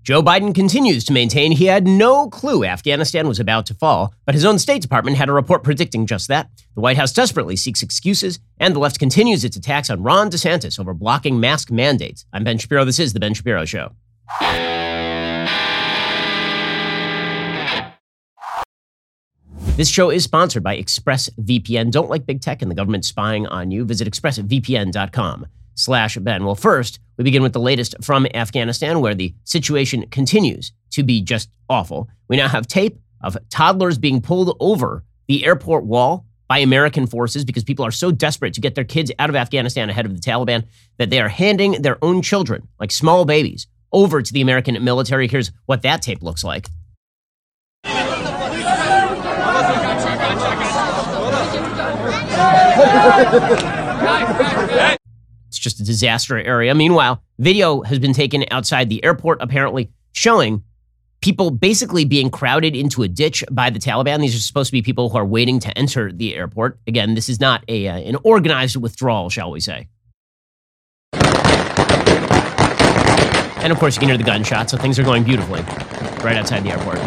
Joe Biden continues to maintain he had no clue Afghanistan was about to fall, but his own State Department had a report predicting just that. The White House desperately seeks excuses, and the left continues its attacks on Ron DeSantis over blocking mask mandates. I'm Ben Shapiro. This is The Ben Shapiro Show. This show is sponsored by ExpressVPN. Don't like big tech and the government spying on you. Visit expressvpn.com/Ben. Well, first, we begin with the latest from Afghanistan, where the situation continues to be just awful. We now have tape of toddlers being pulled over the airport wall by American forces because people are so desperate to get their kids out of Afghanistan ahead of the Taliban that they are handing their own children, like small babies, over to the American military. Here's what that tape looks like. It's just a disaster area. Meanwhile, video has been taken outside the airport, apparently showing people basically being crowded into a ditch by the Taliban. These are supposed to be people who are waiting to enter the airport. Again, this is not an organized withdrawal, shall we say. And of course, you can hear the gunshots, so things are going beautifully right outside the airport.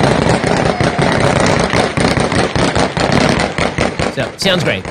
So, sounds great.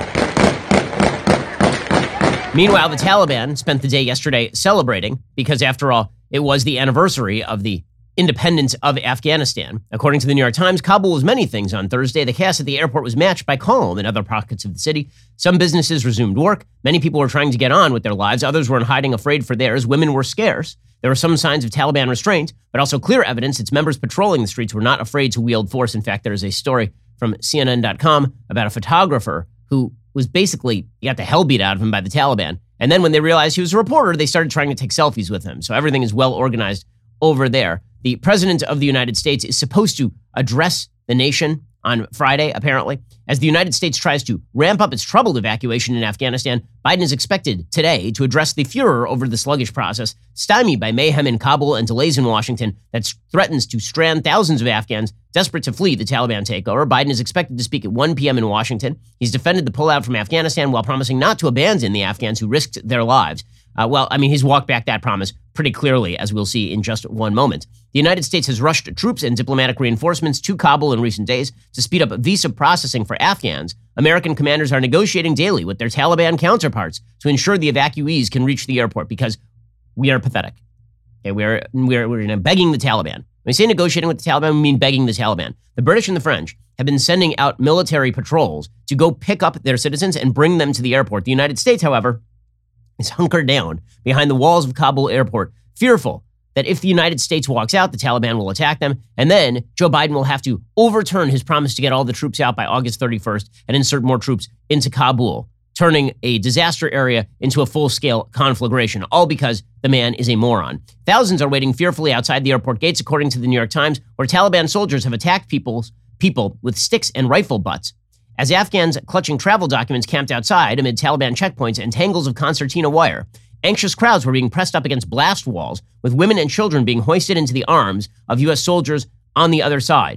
Meanwhile, the Taliban spent the day yesterday celebrating because, after all, it was the anniversary of the independence of Afghanistan. According to the New York Times, Kabul was many things on Thursday. The chaos at the airport was matched by calm in other pockets of the city. Some businesses resumed work. Many people were trying to get on with their lives. Others were in hiding, afraid for theirs. Women were scarce. There were some signs of Taliban restraint, but also clear evidence its members patrolling the streets were not afraid to wield force. In fact, there is a story from CNN.com about a photographer who was basically, he got the hell beat out of him by the Taliban. And then when they realized he was a reporter, they started trying to take selfies with him. So everything is well organized over there. The president of the United States is supposed to address the nation on Friday, apparently. As the United States tries to ramp up its troubled evacuation in Afghanistan, Biden is expected today to address the furor over the sluggish process, stymied by mayhem in Kabul and delays in Washington that threatens to strand thousands of Afghans desperate to flee the Taliban takeover. Biden is expected to speak at 1 p.m. in Washington. He's defended the pullout from Afghanistan while promising not to abandon the Afghans who risked their lives. He's walked back that promise pretty clearly, as we'll see in just one moment. The United States has rushed troops and diplomatic reinforcements to Kabul in recent days to speed up visa processing for Afghans. American commanders are negotiating daily with their Taliban counterparts to ensure the evacuees can reach the airport because we are pathetic. Okay, we're begging the Taliban. When we say negotiating with the Taliban, we mean begging the Taliban. The British and the French have been sending out military patrols to go pick up their citizens and bring them to the airport. The United States, however, is hunkered down behind the walls of Kabul airport, fearful that if the United States walks out, the Taliban will attack them, and then Joe Biden will have to overturn his promise to get all the troops out by August 31st and insert more troops into Kabul, turning a disaster area into a full-scale conflagration, all because the man is a moron. Thousands are waiting fearfully outside the airport gates, according to the New York Times, where Taliban soldiers have attacked people with sticks and rifle butts. As Afghans clutching travel documents camped outside amid Taliban checkpoints and tangles of concertina wire, anxious crowds were being pressed up against blast walls, with women and children being hoisted into the arms of U.S. soldiers on the other side.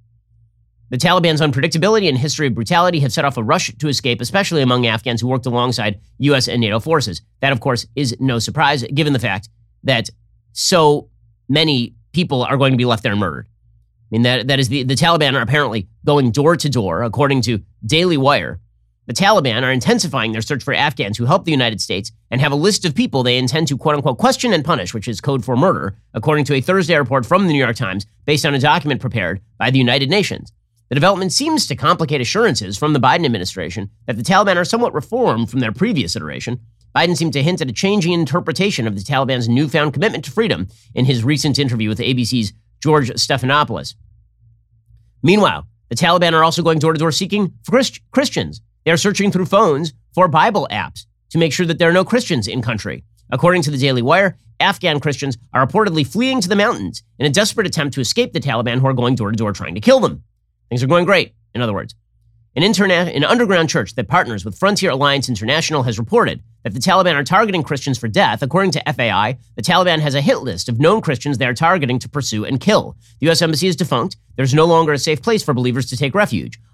The Taliban's unpredictability and history of brutality have set off a rush to escape, especially among Afghans who worked alongside U.S. and NATO forces. That, of course, is no surprise, given the fact that so many people are going to be left there and murdered. I mean, that is the Taliban are apparently going door to door, according to Daily Wire. The Taliban are intensifying their search for Afghans who helped the United States and have a list of people they intend to, quote-unquote, question and punish, which is code for murder, according to a Thursday report from the New York Times based on a document prepared by the United Nations. The development seems to complicate assurances from the Biden administration that the Taliban are somewhat reformed from their previous iteration. Biden seemed to hint at a changing interpretation of the Taliban's newfound commitment to freedom in his recent interview with ABC's George Stephanopoulos. Meanwhile, the Taliban are also going door-to-door seeking for Christians. They are searching through phones for Bible apps to make sure that there are no Christians in country. According to the Daily Wire, Afghan Christians are reportedly fleeing to the mountains in a desperate attempt to escape the Taliban, who are going door-to-door trying to kill them. Things are going great, in other words. An underground church that partners with Frontier Alliance International has reported that the Taliban are targeting Christians for death. According to FAI, the Taliban has a hit list of known Christians they are targeting to pursue and kill. The U.S. Embassy is defunct. There's no longer a safe place for believers to take refuge.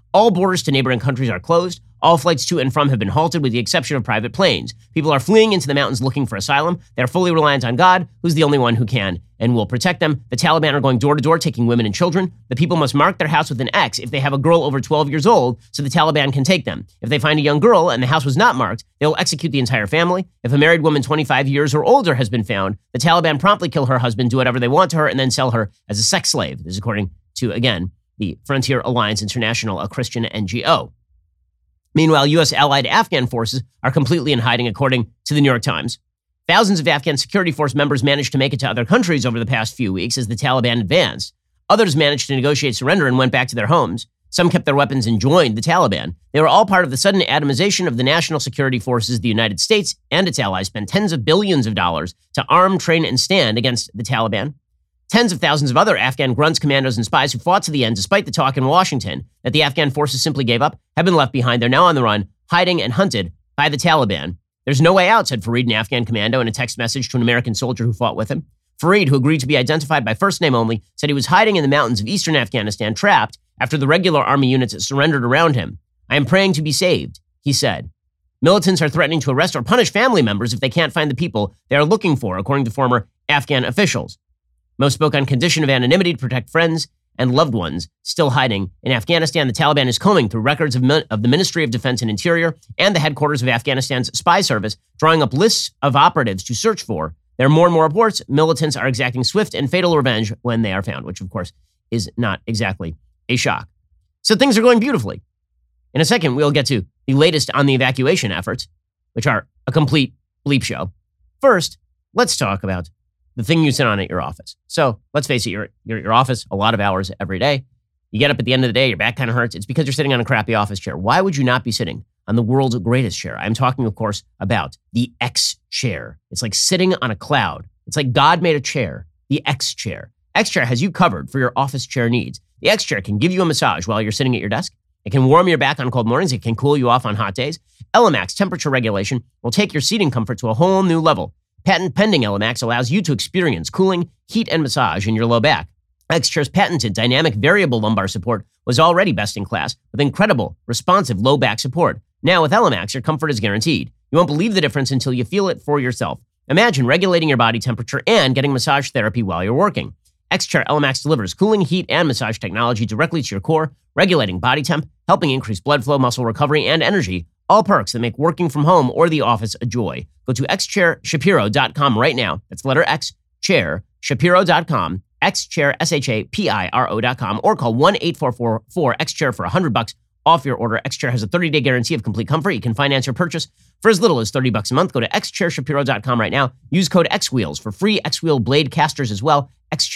All borders to neighboring countries are closed. All flights to and from have been halted with the exception of private planes. People are fleeing into the mountains looking for asylum. They're fully reliant on God, who's the only one who can and will protect them. The Taliban are going door to door, taking women and children. The people must mark their house with an X if they have a girl over 12 years old, so the Taliban can take them. If they find a young girl and the house was not marked, they'll execute the entire family. If a married woman 25 years or older has been found, the Taliban promptly kill her husband, do whatever they want to her, and then sell her as a sex slave. This is according to, again, the Frontier Alliance International, a Christian NGO. Meanwhile, U.S. allied Afghan forces are completely in hiding, according to the New York Times. Thousands of Afghan security force members managed to make it to other countries over the past few weeks as the Taliban advanced. Others managed to negotiate surrender and went back to their homes. Some kept their weapons and joined the Taliban. They were all part of the sudden atomization of the national security forces. The United States and its allies spent tens of billions of dollars to arm, train, and stand against the Taliban. Tens of thousands of other Afghan grunts, commandos, and spies who fought to the end despite the talk in Washington that the Afghan forces simply gave up have been left behind. They're now on the run, hiding and hunted by the Taliban. There's no way out, said Fareed, an Afghan commando, in a text message to an American soldier who fought with him. Fareed, who agreed to be identified by first name only, said he was hiding in the mountains of eastern Afghanistan, trapped after the regular army units surrendered around him. I am praying to be saved, he said. Militants are threatening to arrest or punish family members if they can't find the people they are looking for, according to former Afghan officials. Most spoke on condition of anonymity to protect friends and loved ones still hiding in Afghanistan. The Taliban is combing through records of the Ministry of Defense and Interior and the headquarters of Afghanistan's spy service, drawing up lists of operatives to search for. There are more and more reports. Militants are exacting swift and fatal revenge when they are found, which, of course, is not exactly a shock. So things are going beautifully. In a second, we'll get to the latest on the evacuation efforts, which are a complete bleep show. First, let's talk about the thing you sit on at your office. So let's face it, you're at your office a lot of hours every day. You get up at the end of the day, your back kind of hurts. It's because you're sitting on a crappy office chair. Why would you not be sitting on the world's greatest chair? I'm talking, of course, about the X chair. It's like sitting on a cloud. It's like God made a chair, the X chair. X chair has you covered for your office chair needs. The X chair can give you a massage while you're sitting at your desk. It can warm your back on cold mornings. It can cool you off on hot days. Elemax temperature regulation will take your seating comfort to a whole new level. Patent pending Elemax allows you to experience cooling, heat, and massage in your low back. X-Chair's patented dynamic variable lumbar support was already best in class with incredible, responsive low back support. Now with Elemax, your comfort is guaranteed. You won't believe the difference until you feel it for yourself. Imagine regulating your body temperature and getting massage therapy while you're working. X-Chair Elemax delivers cooling, heat, and massage technology directly to your core, regulating body temp, helping increase blood flow, muscle recovery, and energy. All perks that make working from home or the office a joy. Go to xchairshapiro.com right now. That's letter X, chair, Shapiro.com, xchair, SHAPIRO.com, or call 1-844-4XChair for $100 off your order. Xchair has a 30-day guarantee of complete comfort. You can finance your purchase for as little as $30 a month. Go to xchairshapiro.com right now. Use code XWheels for free X-Wheel blade casters as well.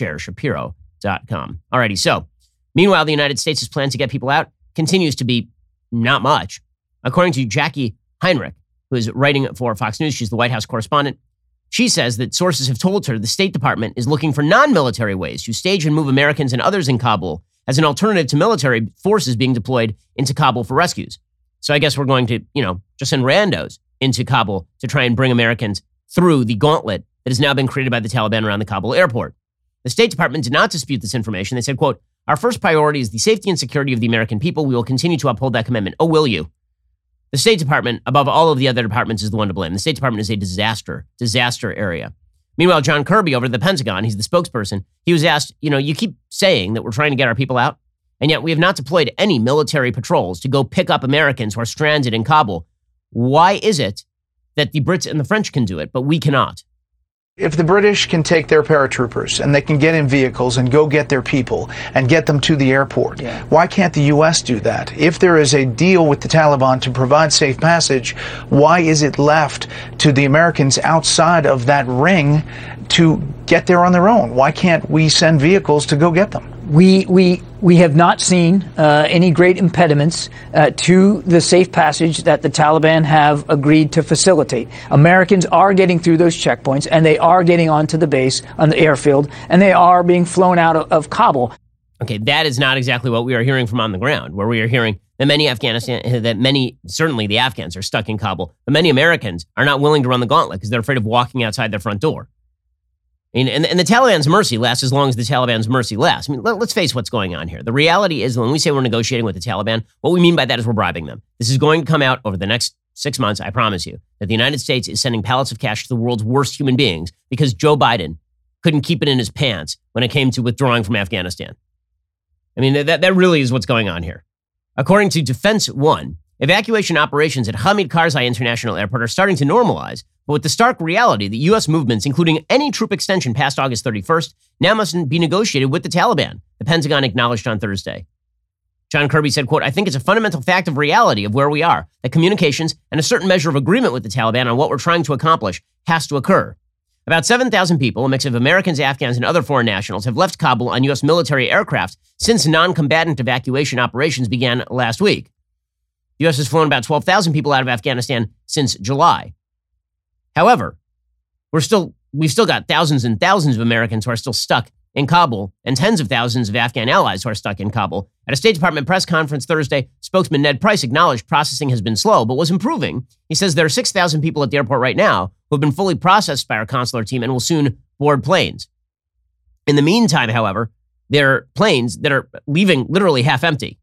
xchairshapiro.com. Alrighty, so meanwhile, the United States' plan to get people out continues to be not much. According to Jackie Heinrich, who is writing for Fox News, she's the White House correspondent, she says that sources have told her the State Department is looking for non-military ways to stage and move Americans and others in Kabul as an alternative to military forces being deployed into Kabul for rescues. So I guess we're going to, just send randos into Kabul to try and bring Americans through the gauntlet that has now been created by the Taliban around the Kabul airport. The State Department did not dispute this information. They said, quote, "Our first priority is the safety and security of the American people. We will continue to uphold that commitment." Oh, will you? The State Department, above all of the other departments, is the one to blame. The State Department is a disaster area. Meanwhile, John Kirby over at the Pentagon, he's the spokesperson, he was asked, you keep saying that we're trying to get our people out, and yet we have not deployed any military patrols to go pick up Americans who are stranded in Kabul. Why is it that the Brits and the French can do it, but we cannot? If the British can take their paratroopers and they can get in vehicles and go get their people and get them to the airport, why can't the U.S. do that? If there is a deal with the Taliban to provide safe passage, why is it left to the Americans outside of that ring to get there on their own? Why can't we send vehicles to go get them? We have not seen any great impediments to the safe passage that the Taliban have agreed to facilitate. Americans are getting through those checkpoints, and they are getting onto the base on the airfield, and they are being flown out of Kabul. Okay, that is not exactly what we are hearing from on the ground, where we are hearing that certainly the Afghans are stuck in Kabul, but many Americans are not willing to run the gauntlet because they're afraid of walking outside their front door. I mean, and the Taliban's mercy lasts as long as the Taliban's mercy lasts. I mean, let's face what's going on here. The reality is when we say we're negotiating with the Taliban, what we mean by that is we're bribing them. This is going to come out over the next 6 months, I promise you, that the United States is sending pallets of cash to the world's worst human beings because Joe Biden couldn't keep it in his pants when it came to withdrawing from Afghanistan. I mean, that really is what's going on here. According to Defense One, evacuation operations at Hamid Karzai International Airport are starting to normalize, but with the stark reality that U.S. movements, including any troop extension past August 31st, now must be negotiated with the Taliban, the Pentagon acknowledged on Thursday. John Kirby said, quote, "I think it's a fundamental fact of reality of where we are, that communications and a certain measure of agreement with the Taliban on what we're trying to accomplish has to occur." About 7,000 people, a mix of Americans, Afghans, and other foreign nationals, have left Kabul on U.S. military aircraft since non-combatant evacuation operations began last week. The U.S. has flown about 12,000 people out of Afghanistan since July. However, we've still got thousands and thousands of Americans who are still stuck in Kabul and tens of thousands of Afghan allies who are stuck in Kabul. At a State Department press conference Thursday, spokesman Ned Price acknowledged processing has been slow, but was improving. He says there are 6,000 people at the airport right now who have been fully processed by our consular team and will soon board planes. In the meantime, however, there are planes that are leaving literally half empty.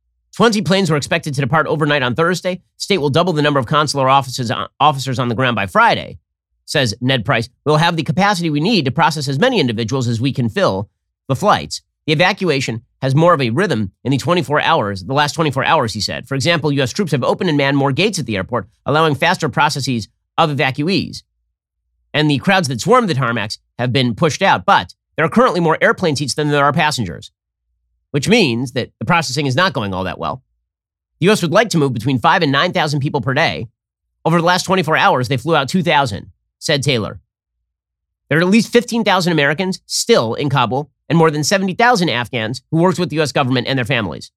20 planes were expected to depart overnight on Thursday. State will double the number of consular officers on the ground by Friday, says Ned Price. We'll have the capacity we need to process as many individuals as we can fill the flights. The evacuation has more of a rhythm in the last 24 hours, he said. For example, U.S. troops have opened and manned more gates at the airport, allowing faster processes of evacuees. And the crowds that swarmed the tarmacs have been pushed out, but there are currently more airplane seats than there are passengers, which means that the processing is not going all that well. The U.S. would like to move between 5,000 and 9,000 people per day. Over the last 24 hours, they flew out 2,000, said Taylor. There are at least 15,000 Americans still in Kabul and more than 70,000 Afghans who worked with the U.S. government and their families.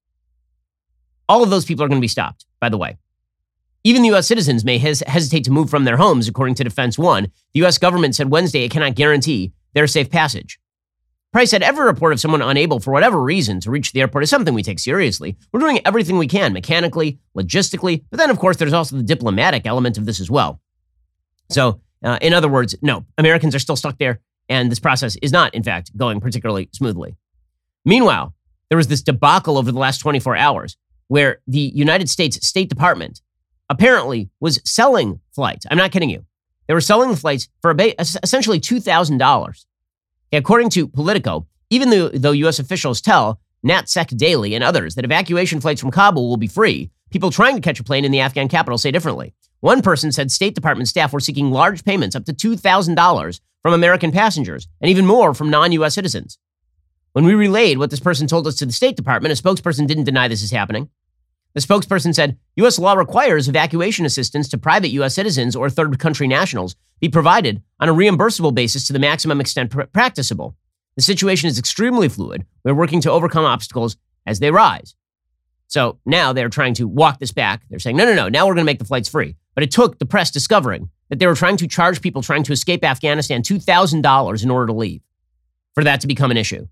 All of those people are going to be stopped, by the way. Even the U.S. citizens may hesitate to move from their homes, according to Defense One. The U.S. government said Wednesday it cannot guarantee their safe passage. Price said every report of someone unable for whatever reason to reach the airport is something we take seriously. We're doing everything we can, mechanically, logistically, but then, of course, there's also the diplomatic element of this as well. So, in other words, no, Americans are still stuck there, and this process is not, in fact, going particularly smoothly. Meanwhile, there was this debacle over the last 24 hours where the United States State Department apparently was selling flights. I'm not kidding you. They were selling the flights for essentially $2,000. According to Politico, even though U.S. officials tell NatSec Daily and others that evacuation flights from Kabul will be free, people trying to catch a plane in the Afghan capital say differently. One person said State Department staff were seeking large payments up to $2,000 from American passengers and even more from non-U.S. citizens. When we relayed what this person told us to the State Department, a spokesperson didn't deny this is happening. The spokesperson said, U.S. law requires evacuation assistance to private U.S. citizens or third country nationals be provided on a reimbursable basis to the maximum extent practicable. The situation is extremely fluid. We're working to overcome obstacles as they rise. So now they're trying to walk this back. They're saying, no, now we're going to make the flights free. But it took the press discovering that they were trying to charge people trying to escape Afghanistan $2,000 in order to leave for that to become an issue.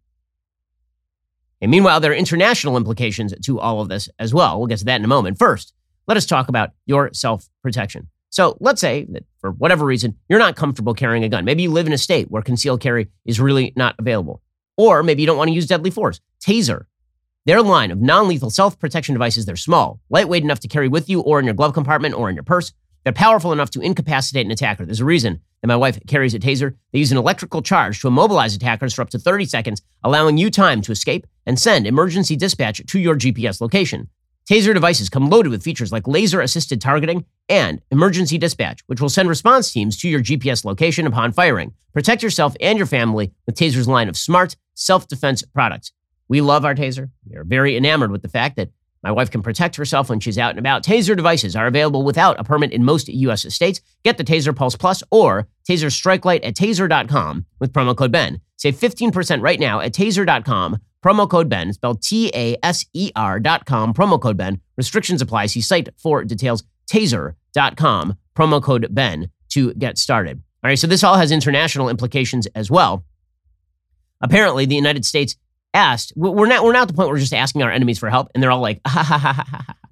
And meanwhile, there are international implications to all of this as well. We'll get to that in a moment. First, let us talk about your self-protection. So let's say that for whatever reason, you're not comfortable carrying a gun. Maybe you live in a state where concealed carry is really not available. Or maybe you don't want to use deadly force. Taser. Their line of non-lethal self-protection devices, they're small, lightweight enough to carry with you or in your glove compartment or in your purse. They're powerful enough to incapacitate an attacker. There's a reason that my wife carries a Taser. They use an electrical charge to immobilize attackers for up to 30 seconds, allowing you time to escape and send emergency dispatch to your GPS location. Taser devices come loaded with features like laser-assisted targeting and emergency dispatch, which will send response teams to your GPS location upon firing. Protect yourself and your family with Taser's line of smart self-defense products. We love our Taser. We are very enamored with the fact that my wife can protect herself when she's out and about. Taser devices are available without a permit in most U.S. states. Get the Taser Pulse Plus or Taser Strike Light at taser.com with promo code Ben. Save 15% right now at taser.com. Promo code Ben, spelled TASER.com. Promo code Ben. Restrictions apply. See site for details. Taser.com. Promo code Ben to get started. All right, so this all has international implications as well. Apparently, the United States asked, we're now at the point where we're just asking our enemies for help, and they're all like, ha, ha, ha, ha, ha.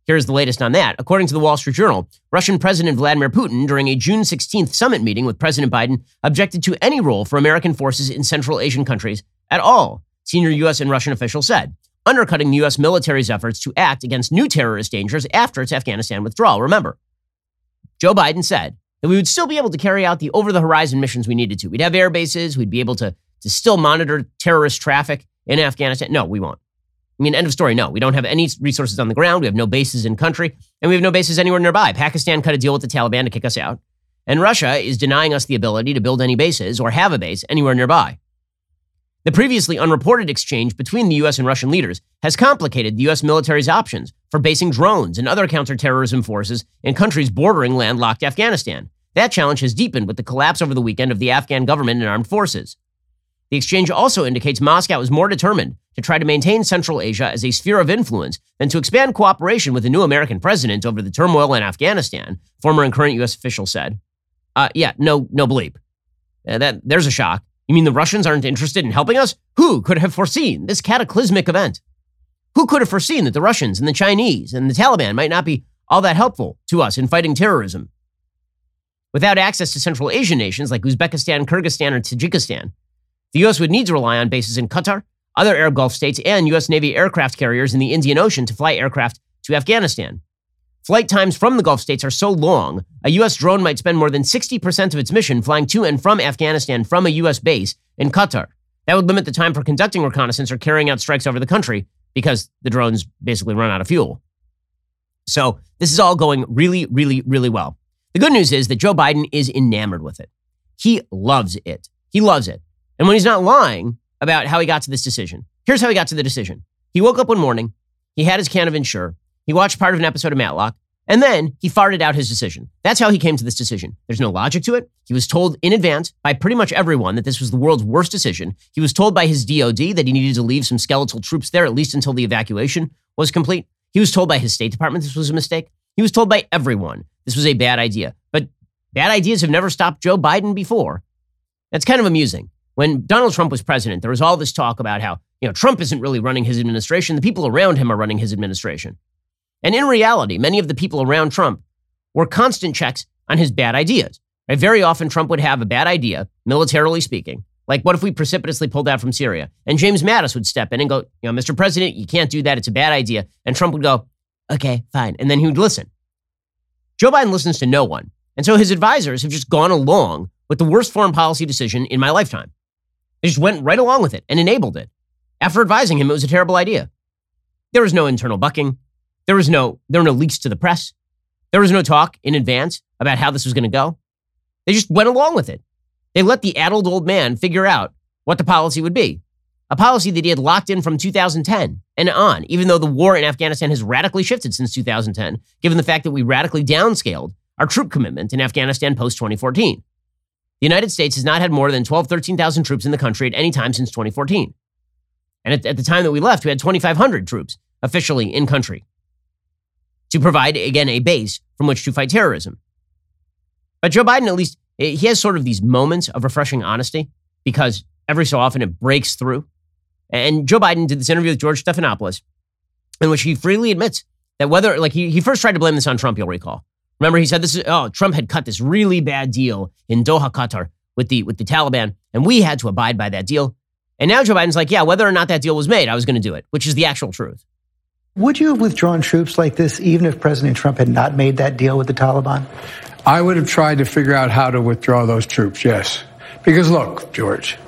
Here's the latest on that. According to the Wall Street Journal, Russian President Vladimir Putin, during a June 16th summit meeting with President Biden, objected to any role for American forces in Central Asian countries at all, senior U.S. and Russian officials said, undercutting the U.S. military's efforts to act against new terrorist dangers after its Afghanistan withdrawal. Remember, Joe Biden said that we would still be able to carry out the over-the-horizon missions we needed to. We'd have air bases. We'd be able to still monitor terrorist traffic in Afghanistan. No, we won't. I mean, end of story. No, we don't have any resources on the ground. We have no bases in country, and we have no bases anywhere nearby. Pakistan cut a deal with the Taliban to kick us out, and Russia is denying us the ability to build any bases or have a base anywhere nearby. The previously unreported exchange between the U.S. and Russian leaders has complicated the U.S. military's options for basing drones and other counterterrorism forces in countries bordering landlocked Afghanistan. That challenge has deepened with the collapse over the weekend of the Afghan government and armed forces. The exchange also indicates Moscow is more determined to try to maintain Central Asia as a sphere of influence than to expand cooperation with the new American president over the turmoil in Afghanistan, former and current U.S. officials said. No bleep. There's a shock. You mean the Russians aren't interested in helping us? Who could have foreseen this cataclysmic event? Who could have foreseen that the Russians and the Chinese and the Taliban might not be all that helpful to us in fighting terrorism? Without access to Central Asian nations like Uzbekistan, Kyrgyzstan, or Tajikistan, the U.S. would need to rely on bases in Qatar, other Arab Gulf states, and U.S. Navy aircraft carriers in the Indian Ocean to fly aircraft to Afghanistan. Flight times from the Gulf states are so long, a U.S. drone might spend more than 60% of its mission flying to and from Afghanistan from a U.S. base in Qatar. That would limit the time for conducting reconnaissance or carrying out strikes over the country because the drones basically run out of fuel. So this is all going really, really, really well. The good news is that Joe Biden is enamored with it. He loves it. He loves it. And when he's not lying about how he got to this decision, here's how he got to the decision. He woke up one morning, he had his can of Ensure, he watched part of an episode of Matlock, and then he farted out his decision. That's how he came to this decision. There's no logic to it. He was told in advance by pretty much everyone that this was the world's worst decision. He was told by his DOD that he needed to leave some skeletal troops there, at least until the evacuation was complete. He was told by his State Department this was a mistake. He was told by everyone this was a bad idea. But bad ideas have never stopped Joe Biden before. That's kind of amusing. When Donald Trump was president, there was all this talk about how, Trump isn't really running his administration. The people around him are running his administration. And in reality, many of the people around Trump were constant checks on his bad ideas. Right? Very often, Trump would have a bad idea, militarily speaking. Like, what if we precipitously pulled out from Syria? And James Mattis would step in and go, Mr. President, you can't do that. It's a bad idea. And Trump would go, okay, fine. And then he would listen. Joe Biden listens to no one. And so his advisors have just gone along with the worst foreign policy decision in my lifetime. They just went right along with it and enabled it. After advising him, it was a terrible idea. There was no internal bucking. There were no leaks to the press. There was no talk in advance about how this was going to go. They just went along with it. They let the addled old man figure out what the policy would be. A policy that he had locked in from 2010 and on, even though the war in Afghanistan has radically shifted since 2010, given the fact that we radically downscaled our troop commitment in Afghanistan post-2014. The United States has not had more than 13,000 troops in the country at any time since 2014. And at the time that we left, we had 2,500 troops officially in country to provide, again, a base from which to fight terrorism. But Joe Biden, at least, he has sort of these moments of refreshing honesty because every so often it breaks through. And Joe Biden did this interview with George Stephanopoulos in which he freely admits that whether, he first tried to blame this on Trump, you'll recall. Remember, he said Trump had cut this really bad deal in Doha, Qatar with the Taliban, and we had to abide by that deal. And now Joe Biden's like, whether or not that deal was made, I was going to do it, which is the actual truth. Would you have withdrawn troops like this even if President Trump had not made that deal with the Taliban? I would have tried to figure out how to withdraw those troops, yes. Because look, George,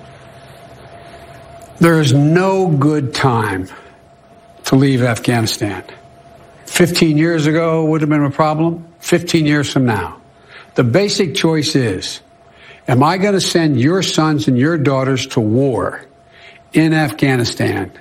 there is no good time to leave Afghanistan. 15 years ago would have been a problem. 15 years from now. The basic choice is, am I going to send your sons and your daughters to war in Afghanistan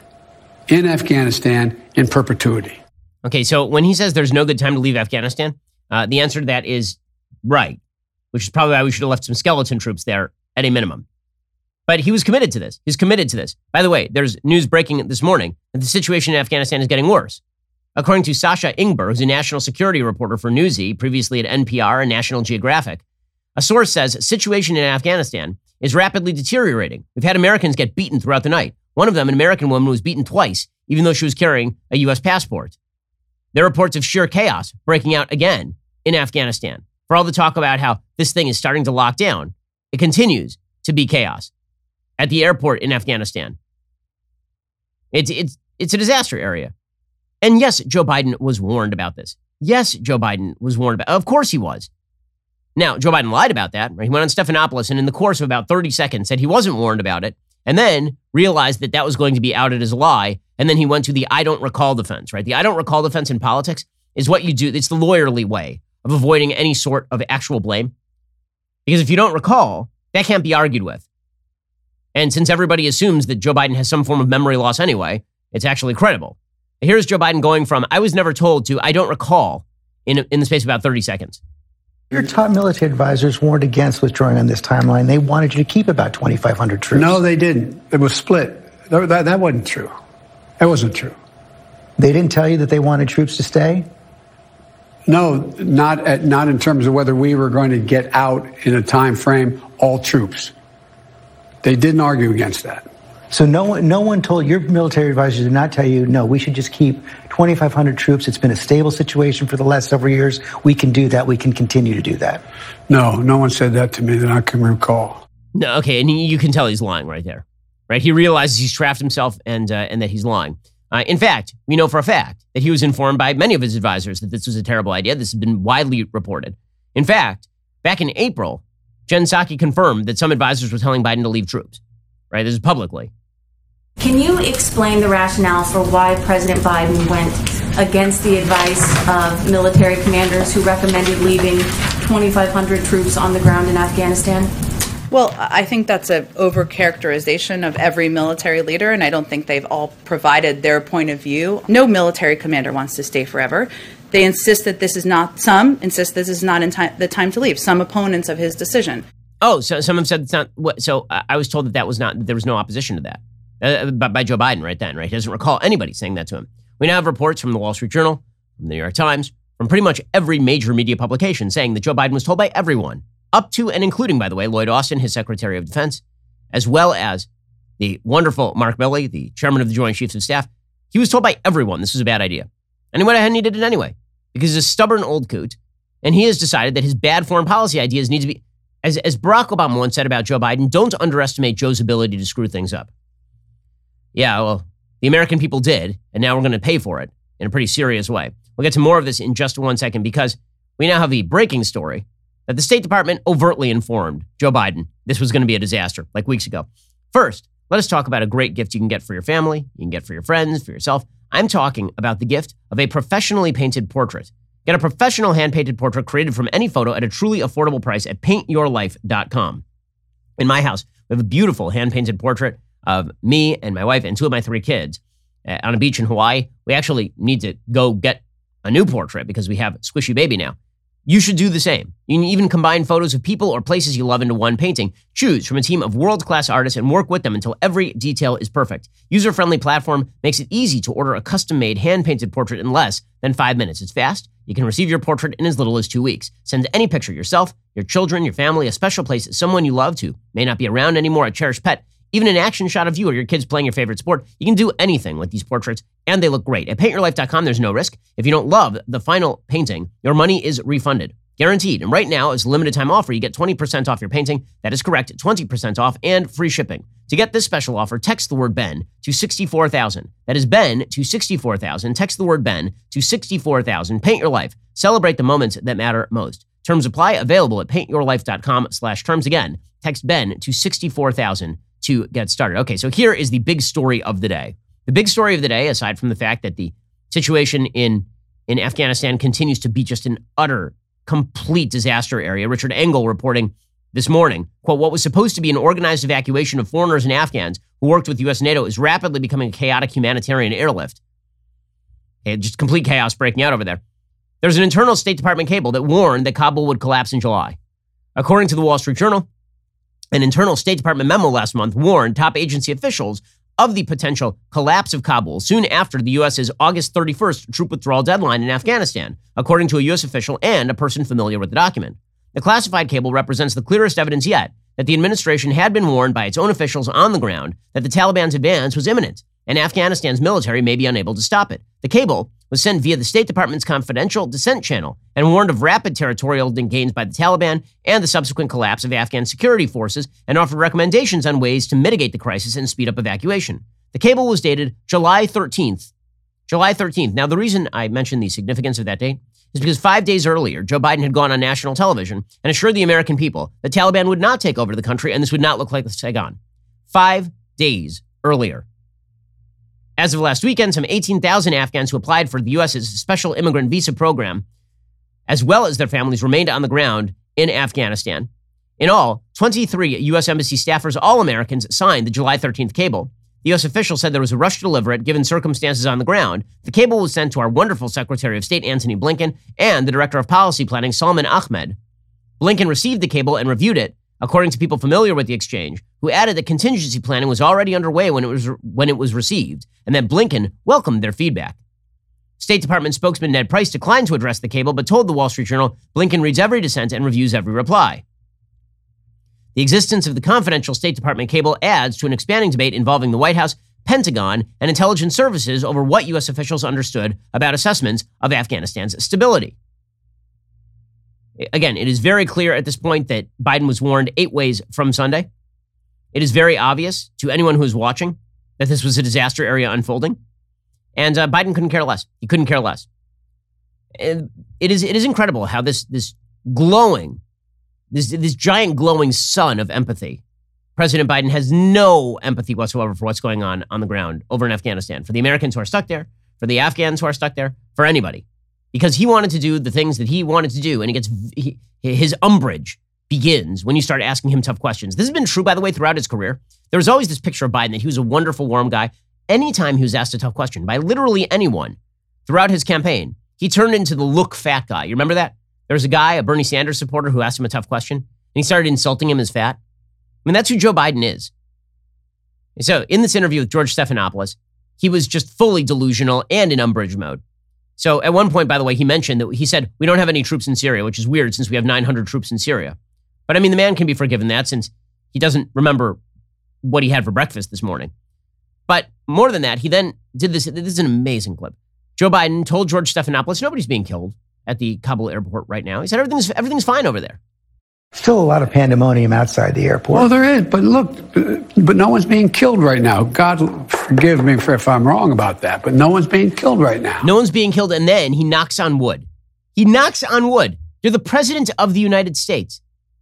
in perpetuity? Okay, so when he says there's no good time to leave Afghanistan, the answer to that is right, which is probably why we should have left some skeleton troops there at a minimum. But he was committed to this. He's committed to this. By the way, there's news breaking this morning that the situation in Afghanistan is getting worse. According to Sasha Ingber, who's a national security reporter for Newsy, previously at NPR and National Geographic, a source says situation in Afghanistan is rapidly deteriorating. We've had Americans get beaten throughout the night. One of them, an American woman, was beaten twice, even though she was carrying a U.S. passport. There are reports of sheer chaos breaking out again in Afghanistan. For all the talk about how this thing is starting to lock down, it continues to be chaos at the airport in Afghanistan. It's a disaster area. And yes, Joe Biden was warned about this. Yes, Joe Biden was warned about it. Of course he was. Now, Joe Biden lied about that. Right? He went on Stephanopoulos and in the course of about 30 seconds said he wasn't warned about it and then realized that that was going to be outed as a lie. And then he went to the I don't recall defense, right? The I don't recall defense in politics is what you do. It's the lawyerly way of avoiding any sort of actual blame. Because if you don't recall, that can't be argued with. And since everybody assumes that Joe Biden has some form of memory loss anyway, it's actually credible. Here's Joe Biden going from, I was never told to, I don't recall in the space of about 30 seconds. Your top military advisors warned against withdrawing on this timeline. They wanted you to keep about 2,500 troops. No, they didn't. It was split. That wasn't true. That wasn't true. They didn't tell you that they wanted troops to stay? No, not in terms of whether we were going to get out in a time frame, all troops. They didn't argue against that. So no one told your military advisors did not tell you, no, we should just keep 2,500 troops. It's been a stable situation for the last several years. We can do that. We can continue to do that. No one said that to me that I can recall. No, okay, and you can tell he's lying right there, right? He realizes he's trapped himself and that he's lying. In fact, we know for a fact that he was informed by many of his advisors that this was a terrible idea. This has been widely reported. In fact, back in April, Jen Psaki confirmed that some advisors were telling Biden to leave troops, right? This is publicly. Can you explain the rationale for why President Biden went against the advice of military commanders who recommended leaving 2,500 troops on the ground in Afghanistan? Well, I think that's an overcharacterization of every military leader, and I don't think they've all provided their point of view. No military commander wants to stay forever. They insist that this is not, the time to leave, some opponents of his decision. Oh, so some have said it's not, so I was told that was not, that there was no opposition to that. By Joe Biden right then, right? He doesn't recall anybody saying that to him. We now have reports from the Wall Street Journal, from the New York Times, from pretty much every major media publication saying that Joe Biden was told by everyone, up to and including, by the way, Lloyd Austin, his Secretary of Defense, as well as the wonderful Mark Milley, the chairman of the Joint Chiefs of Staff. He was told by everyone this was a bad idea. And he went ahead and he did it anyway, because he's a stubborn old coot, and he has decided that his bad foreign policy ideas need to be, as Barack Obama once said about Joe Biden, don't underestimate Joe's ability to screw things up. Yeah, well, the American people did, and now we're going to pay for it in a pretty serious way. We'll get to more of this in just 1 second because we now have the breaking story that the State Department overtly informed Joe Biden this was going to be a disaster like weeks ago. First, let us talk about a great gift you can get for your family, you can get for your friends, for yourself. I'm talking about the gift of a professionally painted portrait. Get a professional hand-painted portrait created from any photo at a truly affordable price at paintyourlife.com. In my house, we have a beautiful hand-painted portrait of me and my wife and 2 of my 3 kids on a beach in Hawaii. We actually need to go get a new portrait because we have Squishy Baby now. You should do the same. You can even combine photos of people or places you love into one painting. Choose from a team of world-class artists and work with them until every detail is perfect. User-friendly platform makes it easy to order a custom-made hand-painted portrait in less than 5 minutes. It's fast. You can receive your portrait in as little as 2 weeks. Send any picture, yourself, your children, your family, a special place, someone you love to, may not be around anymore, a cherished pet, even an action shot of you or your kids playing your favorite sport. You can do anything with these portraits, and they look great. At paintyourlife.com, there's no risk. If you don't love the final painting, your money is refunded. Guaranteed. And right now, as a limited time offer, you get 20% off your painting. That is correct, 20% off and free shipping. To get this special offer, text the word Ben to 64,000. That is Ben to 64,000. Text the word Ben to 64,000. Paint your life. Celebrate the moments that matter most. Terms apply. Available at paintyourlife.com/terms. Again, text Ben to 64,000 to get started. Okay, so here is the big story of the day. The big story of the day, aside from the fact that the situation in Afghanistan continues to be just an utter, complete disaster area. Richard Engel reporting this morning, quote, what was supposed to be an organized evacuation of foreigners and Afghans who worked with U.S. NATO is rapidly becoming a chaotic humanitarian airlift. Okay, just complete chaos breaking out over there. There's an internal State Department cable that warned that Kabul would collapse in July. According to the Wall Street Journal, an internal State Department memo last month warned top agency officials of the potential collapse of Kabul soon after the U.S.'s August 31st troop withdrawal deadline in Afghanistan, according to a U.S. official and a person familiar with the document. The classified cable represents the clearest evidence yet that the administration had been warned by its own officials on the ground that the Taliban's advance was imminent and Afghanistan's military may be unable to stop it. The cable, was sent via the State Department's confidential dissent channel and warned of rapid territorial gains by the Taliban and the subsequent collapse of Afghan security forces and offered recommendations on ways to mitigate the crisis and speed up evacuation. The cable was dated July 13th. July 13th. Now, the reason I mentioned the significance of that date is because 5 days earlier, Joe Biden had gone on national television and assured the American people the Taliban would not take over the country and this would not look like Saigon. 5 days earlier. As of last weekend, some 18,000 Afghans who applied for the U.S.'s special immigrant visa program, as well as their families, remained on the ground in Afghanistan. In all, 23 U.S. Embassy staffers, all Americans, signed the July 13th cable. The U.S. official said there was a rush to deliver it, given circumstances on the ground. The cable was sent to our wonderful Secretary of State, Antony Blinken, and the Director of Policy Planning, Salman Ahmed. Blinken received the cable and reviewed it, according to people familiar with the exchange, who added that contingency planning was already underway when it was received, and that Blinken welcomed their feedback. State Department spokesman Ned Price declined to address the cable, but told the Wall Street Journal Blinken reads every dissent and reviews every reply. The existence of the confidential State Department cable adds to an expanding debate involving the White House, Pentagon, and intelligence services over what U.S. officials understood about assessments of Afghanistan's stability. Again, it is very clear at this point that Biden was warned 8 ways from Sunday. It is very obvious to anyone who is watching that this was a disaster area unfolding. And Biden couldn't care less. He couldn't care less. It is incredible how this giant glowing sun of empathy, President Biden has no empathy whatsoever for what's going on the ground over in Afghanistan, for the Americans who are stuck there, for the Afghans who are stuck there, for anybody. Because he wanted to do the things that he wanted to do, and his umbrage begins when you start asking him tough questions. This has been true, by the way, throughout his career. There was always this picture of Biden that he was a wonderful, warm guy. Anytime he was asked a tough question by literally anyone throughout his campaign, he turned into the look fat guy. You remember that? There was a guy, a Bernie Sanders supporter, who asked him a tough question, and he started insulting him as fat. I mean, that's who Joe Biden is. So in this interview with George Stephanopoulos, he was just fully delusional and in umbrage mode. So at one point, by the way, he mentioned that he said, we don't have any troops in Syria, which is weird since we have 900 troops in Syria. But I mean, the man can be forgiven that since he doesn't remember what he had for breakfast this morning. But more than that, he then did this. This is an amazing clip. Joe Biden told George Stephanopoulos, nobody's being killed at the Kabul airport right now. He said, everything's fine over there. Still a lot of pandemonium outside the airport. Well, there is, but look, but no one's being killed right now. God forgive me if I'm wrong about that, but no one's being killed right now. No one's being killed, and then he knocks on wood. He knocks on wood. You're the president of the United States.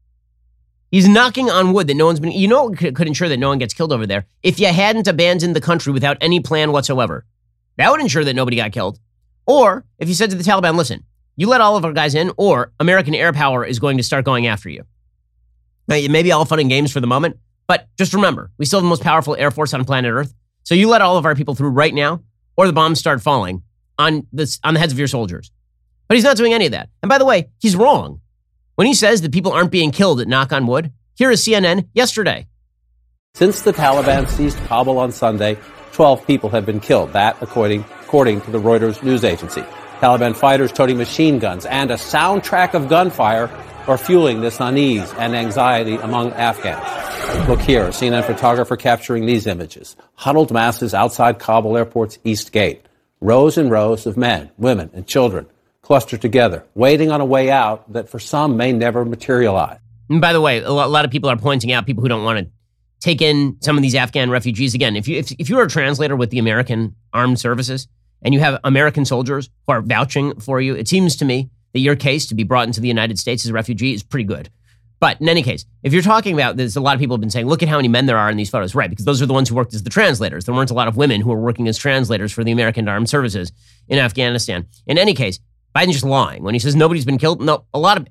He's knocking on wood that no one's been, could ensure that no one gets killed over there if you hadn't abandoned the country without any plan whatsoever. That would ensure that nobody got killed. Or if you said to the Taliban, listen, you let all of our guys in, or American air power is going to start going after you. Now, it may be all fun and games for the moment, but just remember, we still have the most powerful air force on planet Earth. So you let all of our people through right now, or the bombs start falling on the heads of your soldiers. But he's not doing any of that. And by the way, he's wrong. When he says that people aren't being killed at knock on wood, here is CNN yesterday. Since the Taliban seized Kabul on Sunday, 12 people have been killed. That, according to the Reuters news agency. Taliban fighters toting machine guns and a soundtrack of gunfire are fueling this unease and anxiety among Afghans. Look here, a CNN photographer capturing these images. Huddled masses outside Kabul airport's East Gate. Rows and rows of men, women, and children clustered together, waiting on a way out that for some may never materialize. And by the way, a lot of people are pointing out people who don't want to take in some of these Afghan refugees. Again, if you're a translator with the American Armed Services and you have American soldiers who are vouching for you, it seems to me that your case to be brought into the United States as a refugee is pretty good. But in any case, if you're talking about this, a lot of people have been saying, look at how many men there are in these photos. Right, because those are the ones who worked as the translators. There weren't a lot of women who were working as translators for the American Armed Services in Afghanistan. In any case, Biden's just lying. When he says nobody's been killed, no,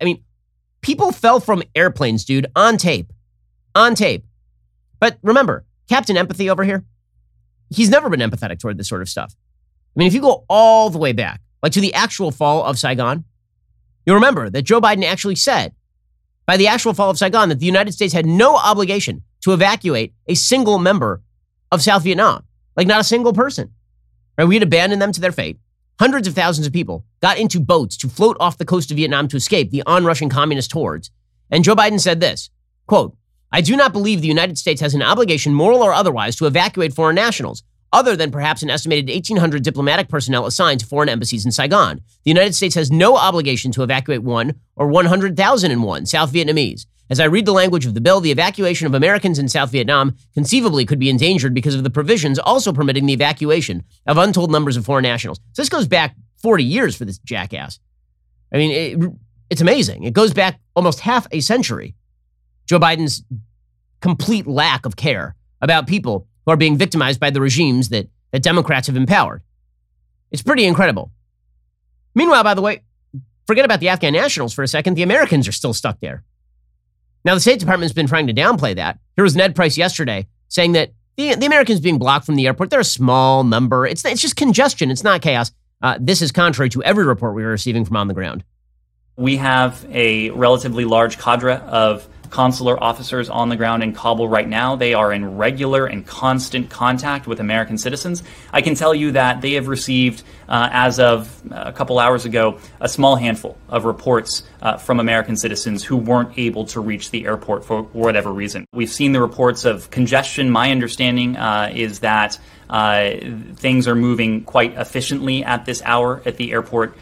people fell from airplanes, dude, on tape. On tape. But remember, Captain Empathy over here, he's never been empathetic toward this sort of stuff. I mean, if you go all the way back, like to the actual fall of Saigon, you'll remember that Joe Biden actually said, by the actual fall of Saigon, that the United States had no obligation to evacuate a single member of South Vietnam. Like not a single person. Right? We had abandoned them to their fate. Hundreds of thousands of people got into boats to float off the coast of Vietnam to escape the onrushing communist hordes. And Joe Biden said this, quote, I do not believe the United States has an obligation, moral or otherwise, to evacuate foreign nationals. other than perhaps an estimated 1,800 diplomatic personnel assigned to foreign embassies in Saigon. The United States has no obligation to evacuate 1 or 100,001 South Vietnamese. As I read the language of the bill, the evacuation of Americans in South Vietnam conceivably could be endangered because of the provisions also permitting the evacuation of untold numbers of foreign nationals. So this goes back 40 years for this jackass. I mean, it's amazing. It goes back almost half a century. Joe Biden's complete lack of care about people who are being victimized by the regimes that Democrats have empowered. It's pretty incredible. Meanwhile, by the way, forget about the Afghan nationals for a second. The Americans are still stuck there. Now, the State Department's been trying to downplay that. Here was Ned Price yesterday saying that the Americans being blocked from the airport, they're a small number. It's just congestion. It's not chaos. This is contrary to every report we are receiving from on the ground. We have a relatively large cadre of consular officers on the ground in Kabul right now. They are in regular and constant contact with American citizens. I can tell you that they have received, as of a couple hours ago, a small handful of reports from American citizens who weren't able to reach the airport for whatever reason. We've seen the reports of congestion. My understanding is that things are moving quite efficiently at this hour at the airport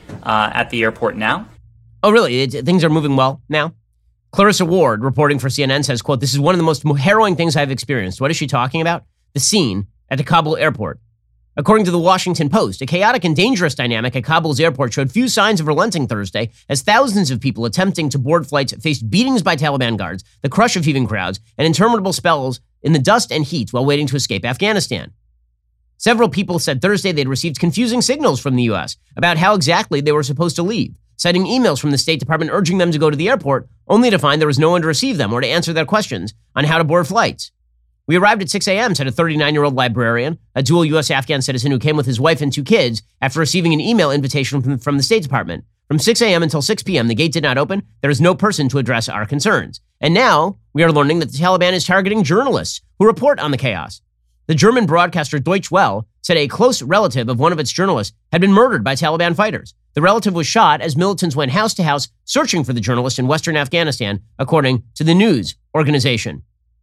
now. Oh, really? Things are moving well now? Clarissa Ward, reporting for CNN, says, quote, "This is one of the most harrowing things I've experienced." What is she talking about? The scene at the Kabul airport. According to the Washington Post, a chaotic and dangerous dynamic at Kabul's airport showed few signs of relenting Thursday as thousands of people attempting to board flights faced beatings by Taliban guards, the crush of heaving crowds, and interminable spells in the dust and heat while waiting to escape Afghanistan. Several people said Thursday they'd received confusing signals from the U.S. about how exactly they were supposed to leave, citing emails from the State Department urging them to go to the airport, only to find there was no one to receive them or to answer their questions on how to board flights. "We arrived at 6 a.m., said a 39-year-old librarian, a dual U.S.-Afghan citizen who came with his wife and 2 kids after receiving an email invitation from the State Department. From 6 a.m. until 6 p.m., the gate did not open. There is no person to address our concerns. And now we are learning that the Taliban is targeting journalists who report on the chaos. The German broadcaster Deutsche Welle said a close relative of one of its journalists had been murdered by Taliban fighters. The relative was shot as militants went house to house searching for the journalist in western Afghanistan, according to the news organization."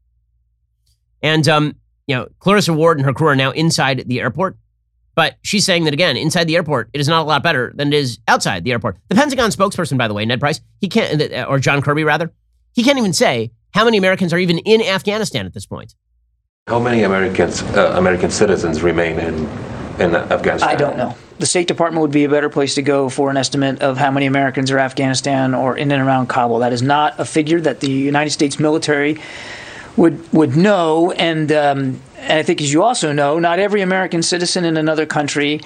And, Clarissa Ward and her crew are now inside the airport. But she's saying that, again, inside the airport, it is not a lot better than it is outside the airport. The Pentagon spokesperson, by the way, Ned Price, he can't, or John Kirby, rather, he can't even say how many Americans are even in Afghanistan at this point. How many American citizens remain in Afghanistan? I don't know. The State Department would be a better place to go for an estimate of how many Americans are in Afghanistan or in and around Kabul. That is not a figure that the United States military would know. And I think, as you also know, not every American citizen in another country,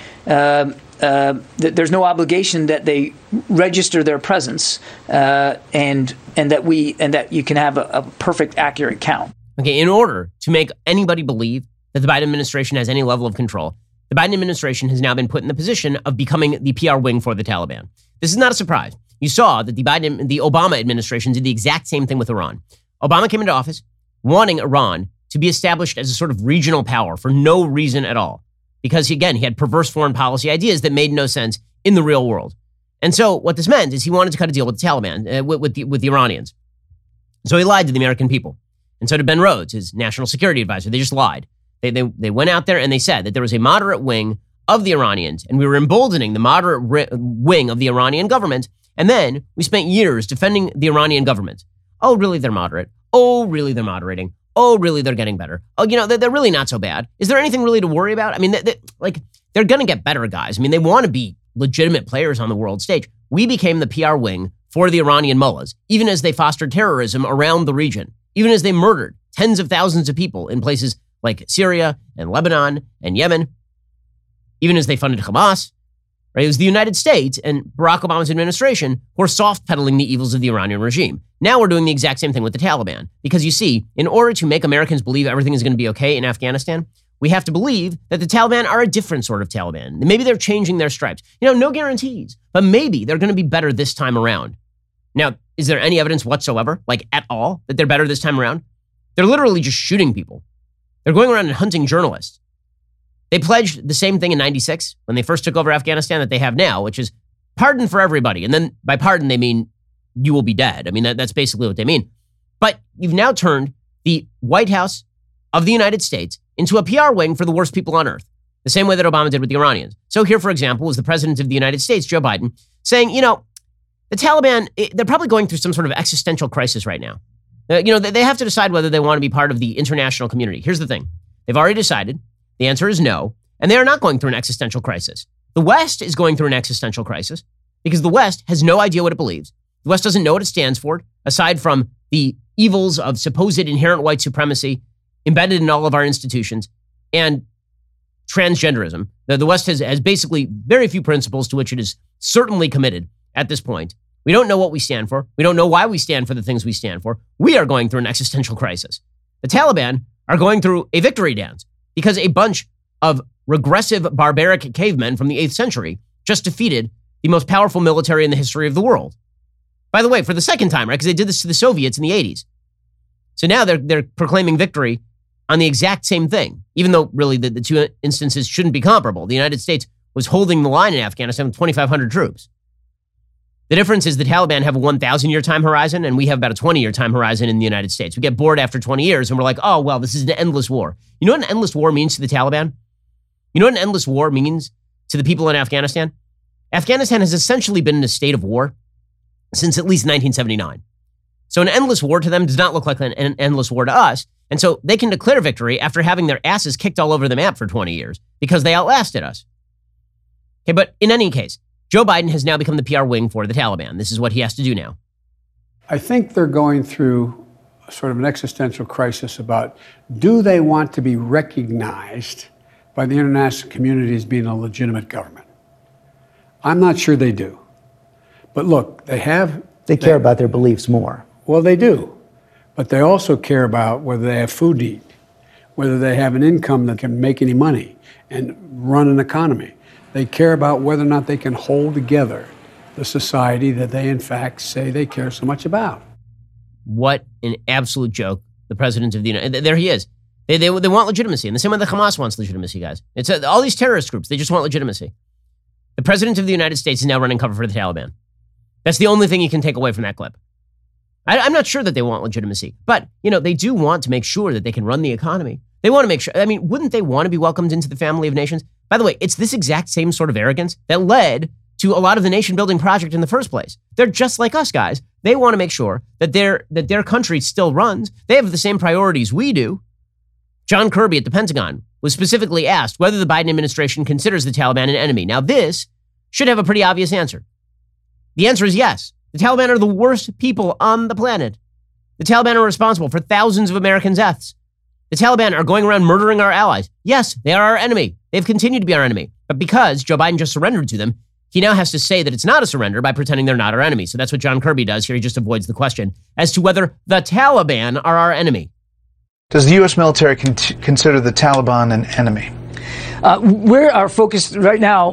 there's no obligation that they register their presence and that you can have a perfect, accurate count. Okay, in order to make anybody believe that the Biden administration has any level of control, the Biden administration has now been put in the position of becoming the PR wing for the Taliban. This is not a surprise. You saw that the Obama administration did the exact same thing with Iran. Obama came into office wanting Iran to be established as a sort of regional power for no reason at all. Because, again, he had perverse foreign policy ideas that made no sense in the real world. And so what this meant is he wanted to cut a deal with the Taliban, with the Iranians. So he lied to the American people. And so did Ben Rhodes, his national security advisor. They just lied. They went out there and they said that there was a moderate wing of the Iranians, and we were emboldening the moderate wing of the Iranian government. And then we spent years defending the Iranian government. Oh, really, they're moderate. Oh, really, they're moderating. Oh, really, they're getting better. Oh, they're really not so bad. Is there anything really to worry about? I mean, they're going to get better, guys. I mean, they want to be legitimate players on the world stage. We became the PR wing for the Iranian mullahs, even as they fostered terrorism around the region, even as they murdered tens of thousands of people in places like Syria and Lebanon and Yemen, even as they funded Hamas. Right? It was the United States and Barack Obama's administration who were soft-pedaling the evils of the Iranian regime. Now we're doing the exact same thing with the Taliban. Because you see, in order to make Americans believe everything is going to be okay in Afghanistan, we have to believe that the Taliban are a different sort of Taliban. Maybe they're changing their stripes. No guarantees, but maybe they're going to be better this time around. Now, is there any evidence whatsoever, at all, that they're better this time around? They're literally just shooting people. They're going around and hunting journalists. They pledged the same thing in 96 when they first took over Afghanistan that they have now, which is pardon for everybody. And then by pardon, they mean you will be dead. I mean, that's basically what they mean. But you've now turned the White House of the United States into a PR wing for the worst people on earth, the same way that Obama did with the Iranians. So here, for example, is the president of the United States, Joe Biden, saying, the Taliban, they're probably going through some sort of existential crisis right now. They have to decide whether they want to be part of the international community. Here's the thing. They've already decided. The answer is no. And they are not going through an existential crisis. The West is going through an existential crisis because the West has no idea what it believes. The West doesn't know what it stands for, aside from the evils of supposed inherent white supremacy embedded in all of our institutions and transgenderism. The West has basically very few principles to which it is certainly committed at this point. We don't know what we stand for. We don't know why we stand for the things we stand for. We are going through an existential crisis. The Taliban are going through a victory dance because a bunch of regressive, barbaric cavemen from the 8th century just defeated the most powerful military in the history of the world. By the way, for the second time, right? Because they did this to the Soviets in the 80s. So now they're proclaiming victory on the exact same thing, even though really the two instances shouldn't be comparable. The United States was holding the line in Afghanistan with 2,500 troops. The difference is the Taliban have a 1,000-year time horizon, and we have about a 20-year time horizon in the United States. We get bored after 20 years, and we're like, oh, well, this is an endless war. You know what an endless war means to the Taliban? You know what an endless war means to the people in Afghanistan? Afghanistan has essentially been in a state of war since at least 1979. So an endless war to them does not look like an endless war to us. And so they can declare victory after having their asses kicked all over the map for 20 years because they outlasted us. Okay, but in any case, Joe Biden has now become the PR wing for the Taliban. This is what he has to do now. I think they're going through sort of an existential crisis about, do they want to be recognized by the international community as being a legitimate government? I'm not sure they do. But look, they care about their beliefs more. Well, they do. But they also care about whether they have food to eat, whether they have an income that can make any money and run an economy. They care about whether or not they can hold together the society that they, in fact, say they care so much about. What an absolute joke. The president of the United... There he is. They want legitimacy. And the same way the Hamas wants legitimacy, guys. It's all these terrorist groups. They just want legitimacy. The president of the United States is now running cover for the Taliban. That's the only thing you can take away from that clip. I'm not sure that they want legitimacy, but, they do want to make sure that they can run the economy. They want to make sure, wouldn't they want to be welcomed into the family of nations? By the way, it's this exact same sort of arrogance that led to a lot of the nation building project in the first place. They're just like us, guys. They want to make sure that their country still runs. They have the same priorities we do. John Kirby at the Pentagon was specifically asked whether the Biden administration considers the Taliban an enemy. Now, this should have a pretty obvious answer. The answer is yes. The Taliban are the worst people on the planet. The Taliban are responsible for thousands of Americans' deaths. The Taliban are going around murdering our allies. Yes, they are our enemy. They've continued to be our enemy. But because Joe Biden just surrendered to them, he now has to say that it's not a surrender by pretending they're not our enemy. So that's what John Kirby does here. He just avoids the question as to whether the Taliban are our enemy. Does the U.S. military consider the Taliban an enemy? We're our focus right now.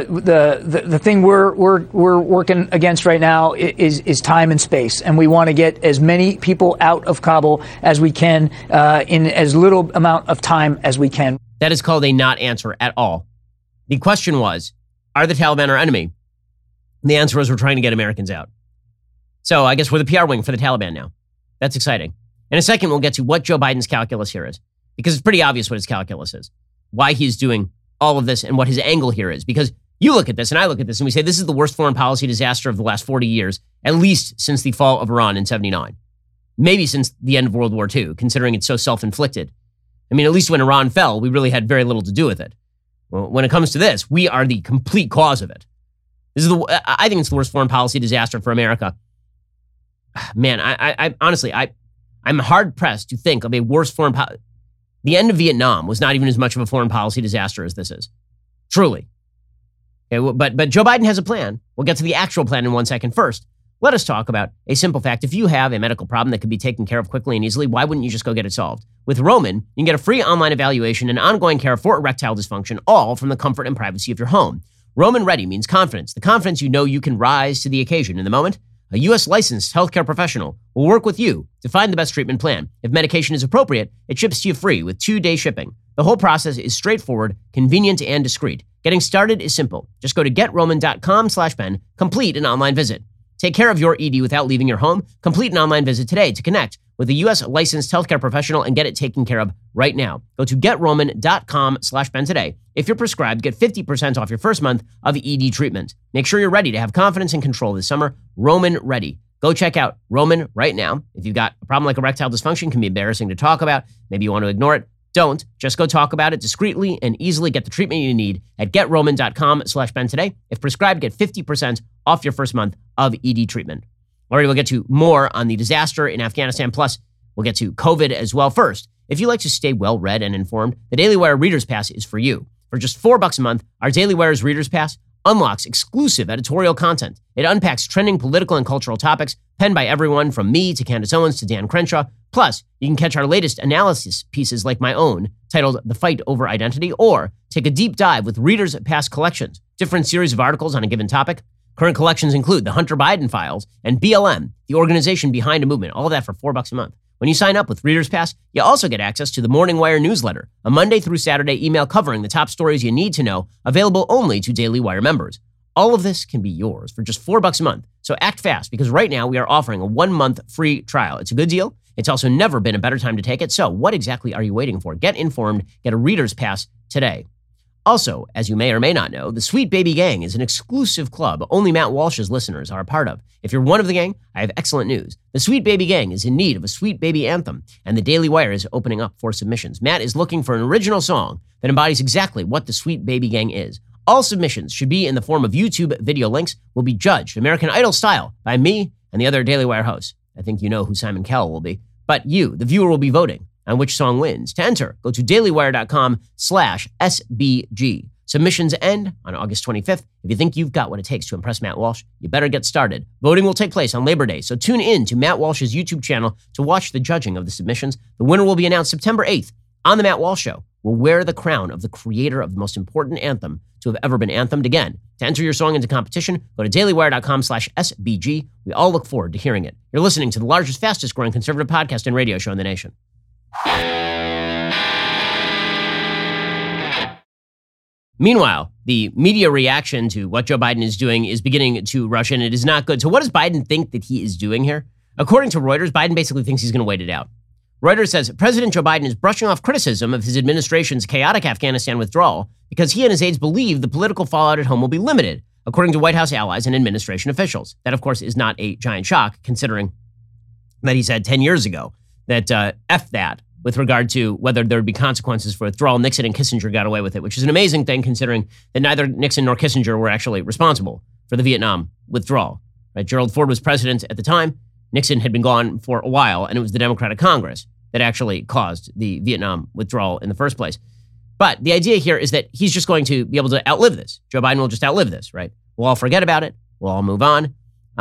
The thing we're working against right now is time and space, and we want to get as many people out of Kabul as we can in as little amount of time as we can. That is called a not answer at all. The question was, are the Taliban our enemy? And the answer was, we're trying to get Americans out. So I guess we're the PR wing for the Taliban now. That's exciting. In a second, we'll get to what Joe Biden's calculus here is, because it's pretty obvious what his calculus is, why he's doing all of this and what his angle here is. Because you look at this and I look at this and we say this is the worst foreign policy disaster of the last 40 years, at least since the fall of Iran in 79. Maybe since the end of World War II, considering it's so self-inflicted. At least when Iran fell, we really had very little to do with it. Well, when it comes to this, we are the complete cause of it. I think it's the worst foreign policy disaster for America. Man, I honestly, I'm hard-pressed to think of a worse foreign policy. The end of Vietnam was not even as much of a foreign policy disaster as this is. Truly. Okay, but Joe Biden has a plan. We'll get to the actual plan in 1 second. First, let us talk about a simple fact. If you have a medical problem that can be taken care of quickly and easily, why wouldn't you just go get it solved? With Roman, you can get a free online evaluation and ongoing care for erectile dysfunction, all from the comfort and privacy of your home. Roman Ready means confidence. The confidence you know you can rise to the occasion. In the moment, a U.S. licensed healthcare professional will work with you to find the best treatment plan. If medication is appropriate, it ships to you free with 2-day shipping. The whole process is straightforward, convenient, and discreet. Getting started is simple. Just go to GetRoman.com/Ben, complete an online visit. Take care of your ED without leaving your home. Complete an online visit today to connect with a U.S. licensed healthcare professional and get it taken care of right now. Go to GetRoman.com/Ben today. If you're prescribed, get 50% off your first month of ED treatment. Make sure you're ready to have confidence and control this summer. Roman Ready. Go check out Roman right now. If you've got a problem like erectile dysfunction, it can be embarrassing to talk about. Maybe you want to ignore it. Don't. Just go talk about it discreetly and easily. Get the treatment you need at GetRoman.com/Ben today. If prescribed, get 50% off your first month of ED treatment. All right, we'll get to more on the disaster in Afghanistan. Plus, we'll get to COVID as well. First, if you like to stay well-read and informed, the Daily Wire Reader's Pass is for you. For just $4 a month, our Daily Wire's Reader's Pass unlocks exclusive editorial content. It unpacks trending political and cultural topics penned by everyone from me to Candace Owens to Dan Crenshaw. Plus, you can catch our latest analysis pieces like my own, titled The Fight Over Identity, or take a deep dive with Reader's Pass collections, different series of articles on a given topic. Current collections include the Hunter Biden Files and BLM, the organization behind a movement, all of that for $4 a month. When you sign up with Reader's Pass, you also get access to the Morning Wire newsletter, a Monday through Saturday email covering the top stories you need to know, available only to Daily Wire members. All of this can be yours for just $4 a month. So act fast, because right now we are offering a 1-month free trial. It's a good deal. It's also never been a better time to take it. So what exactly are you waiting for? Get informed. Get a Reader's Pass today. Also, as you may or may not know, the Sweet Baby Gang is an exclusive club only Matt Walsh's listeners are a part of. If you're one of the gang, I have excellent news. The Sweet Baby Gang is in need of a Sweet Baby anthem, and the Daily Wire is opening up for submissions. Matt is looking for an original song that embodies exactly what the Sweet Baby Gang is. All submissions should be in the form of YouTube video links, will be judged American Idol style by me and the other Daily Wire hosts. I think you know who Simon Cowell will be. But you, the viewer, will be voting on which song wins. To enter, go to dailywire.com/SBG. Submissions end on August 25th. If you think you've got what it takes to impress Matt Walsh, you better get started. Voting will take place on Labor Day, so tune in to Matt Walsh's YouTube channel to watch the judging of the submissions. The winner will be announced September 8th on The Matt Walsh Show. Will wear the crown of the creator of the most important anthem to have ever been anthemed. Again, to enter your song into competition, go to dailywire.com/SBG. We all look forward to hearing it. You're listening to the largest, fastest growing conservative podcast and radio show in the nation. Meanwhile, the media reaction to what Joe Biden is doing is beginning to rush in. It is not good. So what does Biden think that he is doing here? According to Reuters, Biden basically thinks he's going to wait it out. Reuters says President Joe Biden is brushing off criticism of his administration's chaotic Afghanistan withdrawal because he and his aides believe the political fallout at home will be limited, according to White House allies and administration officials. That, of course, is not a giant shock, considering that he said 10 years ago that F that with regard to whether there would be consequences for withdrawal. Nixon and Kissinger got away with it, which is an amazing thing considering that neither Nixon nor Kissinger were actually responsible for the Vietnam withdrawal. Right? Gerald Ford was president at the time. Nixon had been gone for a while, and it was the Democratic Congress that actually caused the Vietnam withdrawal in the first place. But the idea here is that he's just going to be able to outlive this. Joe Biden will just outlive this, right? We'll all forget about it. We'll all move on.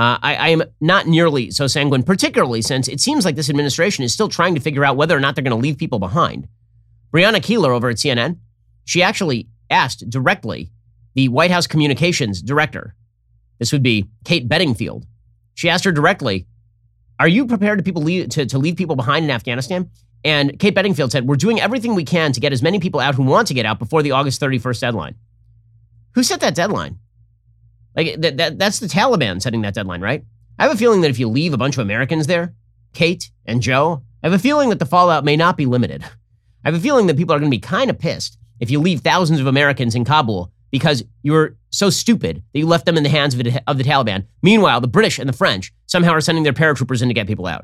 I am not nearly so sanguine, particularly since it seems like this administration is still trying to figure out whether or not they're going to leave people behind. Breonna Keeler over at CNN, she actually asked directly the White House communications director, this would be Kate Bedingfield. She asked her directly, are you prepared to leave people behind in Afghanistan? And Kate Bedingfield said, we're doing everything we can to get as many people out who want to get out before the August 31st deadline. Who set that deadline? Like that's the Taliban setting that deadline, right? I have a feeling that if you leave a bunch of Americans there, Kate and Joe, I have a feeling that the fallout may not be limited. I have a feeling that people are going to be kind of pissed if you leave thousands of Americans in Kabul because you were so stupid that you left them in the hands of the Taliban. Meanwhile, the British and the French somehow are sending their paratroopers in to get people out.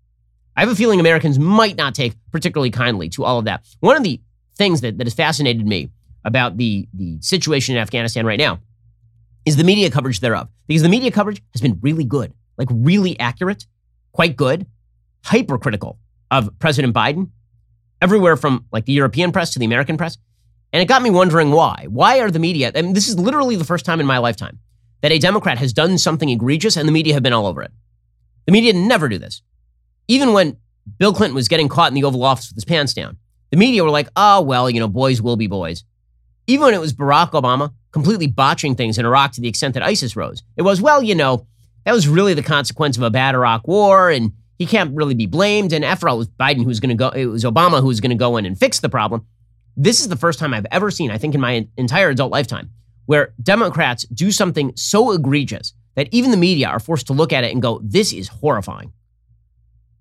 I have a feeling Americans might not take particularly kindly to all of that. One of the things that has fascinated me about the situation in Afghanistan right now is the media coverage thereof. Because the media coverage has been really good, like really accurate, quite good, hypercritical of President Biden, everywhere from like the European press to the American press. And it got me wondering why. Why are the media, I mean, this is literally the first time in my lifetime that a Democrat has done something egregious and the media have been all over it. The media never do this. Even when Bill Clinton was getting caught in the Oval Office with his pants down, the media were like, oh, well, boys will be boys. Even when it was Barack Obama completely botching things in Iraq to the extent that ISIS rose, it was, well, that was really the consequence of a bad Iraq war and he can't really be blamed. And after all, it was Biden who was going to go, it was Obama who was going to go in and fix the problem. This is the first time I've ever seen, I think in my entire adult lifetime, where Democrats do something so egregious that even the media are forced to look at it and go, this is horrifying.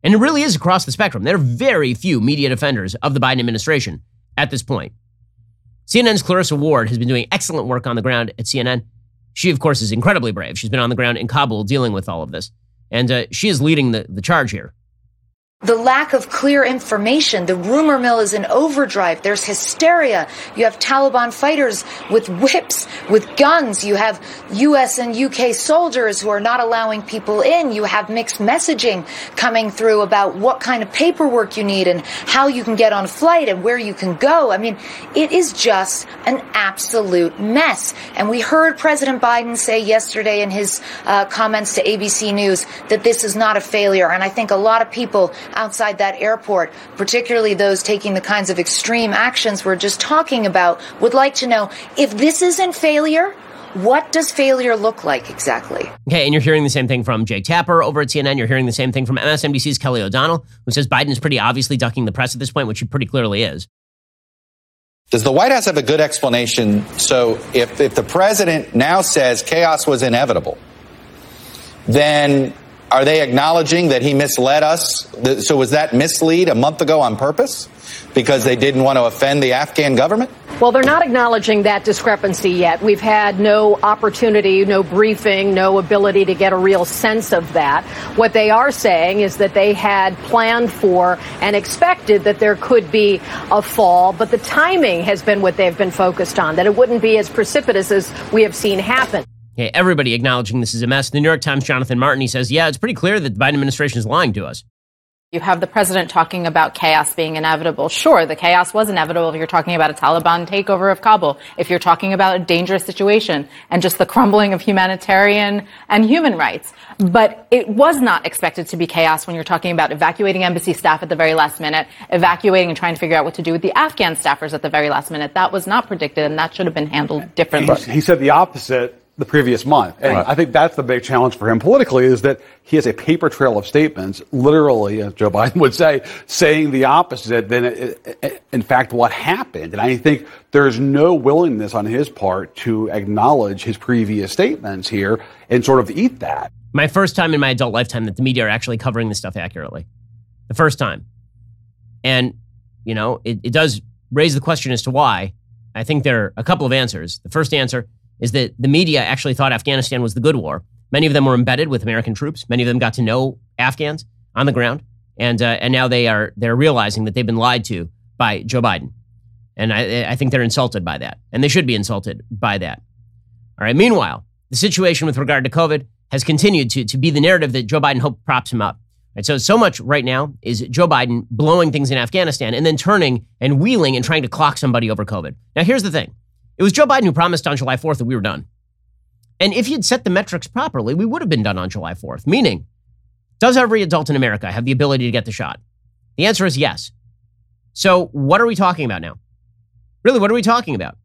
And it really is across the spectrum. There are very few media defenders of the Biden administration at this point. CNN's Clarissa Ward has been doing excellent work on the ground at CNN. She, of course, is incredibly brave. She's been on the ground in Kabul dealing with all of this. And she is leading the charge here. The lack of clear information, the rumor mill is in overdrive. There's hysteria. You have Taliban fighters with whips, with guns. You have U.S. and U.K. soldiers who are not allowing people in. You have mixed messaging coming through about what kind of paperwork you need and how you can get on a flight and where you can go. I mean, it is just an absolute mess. And we heard President Biden say yesterday in his comments to ABC News that this is not a failure. And I think a lot of people outside that airport, particularly those taking the kinds of extreme actions we're just talking about, would like to know, if this isn't failure, what does failure look like exactly? Okay, and you're hearing the same thing from Jake Tapper over at CNN. You're hearing the same thing from MSNBC's Kelly O'Donnell, who says Biden is pretty obviously ducking the press at this point, which he pretty clearly is. Does the White House have a good explanation? So if the president now says chaos was inevitable, then are they acknowledging that he misled us? So was that mislead a month ago on purpose because they didn't want to offend the Afghan government? Well, they're not acknowledging that discrepancy yet. We've had no opportunity, no briefing, no ability to get a real sense of that. What they are saying is that they had planned for and expected that there could be a fall, but the timing has been what they've been focused on, that it wouldn't be as precipitous as we have seen happen. Okay, everybody acknowledging this is a mess. The New York Times' Jonathan Martin, he says, yeah, it's pretty clear that the Biden administration is lying to us. You have the president talking about chaos being inevitable. Sure, the chaos was inevitable if you're talking about a Taliban takeover of Kabul, if you're talking about a dangerous situation and just the crumbling of humanitarian and human rights. But it was not expected to be chaos when you're talking about evacuating embassy staff at the very last minute, evacuating and trying to figure out what to do with the Afghan staffers at the very last minute. That was not predicted, and that should have been handled differently. He said the opposite the previous month. And I think that's the big challenge for him politically, is that he has a paper trail of statements, literally, as Joe Biden would say, saying the opposite than, in fact, what happened. And I think there's no willingness on his part to acknowledge his previous statements here and sort of eat that. My first time in my adult lifetime that the media are actually covering this stuff accurately. The first time. And, you know, it does raise the question as to why. I think there are a couple of answers. The first answer is that the media actually thought Afghanistan was the good war. Many of them were embedded with American troops. Many of them got to know Afghans on the ground, and now they're realizing that they've been lied to by Joe Biden, and I think they're insulted by that, and they should be insulted by that. All right. Meanwhile, the situation with regard to COVID has continued to be the narrative that Joe Biden hoped props him up. Right. So much right now is Joe Biden blowing things in Afghanistan and then turning and wheeling and trying to clock somebody over COVID. Now, here's the thing. It was Joe Biden who promised on July 4th that we were done. And if you'd set the metrics properly, we would have been done on July 4th. Meaning, does every adult in America have the ability to get the shot? The answer is yes. So what are we talking about now? Really, what are we talking about?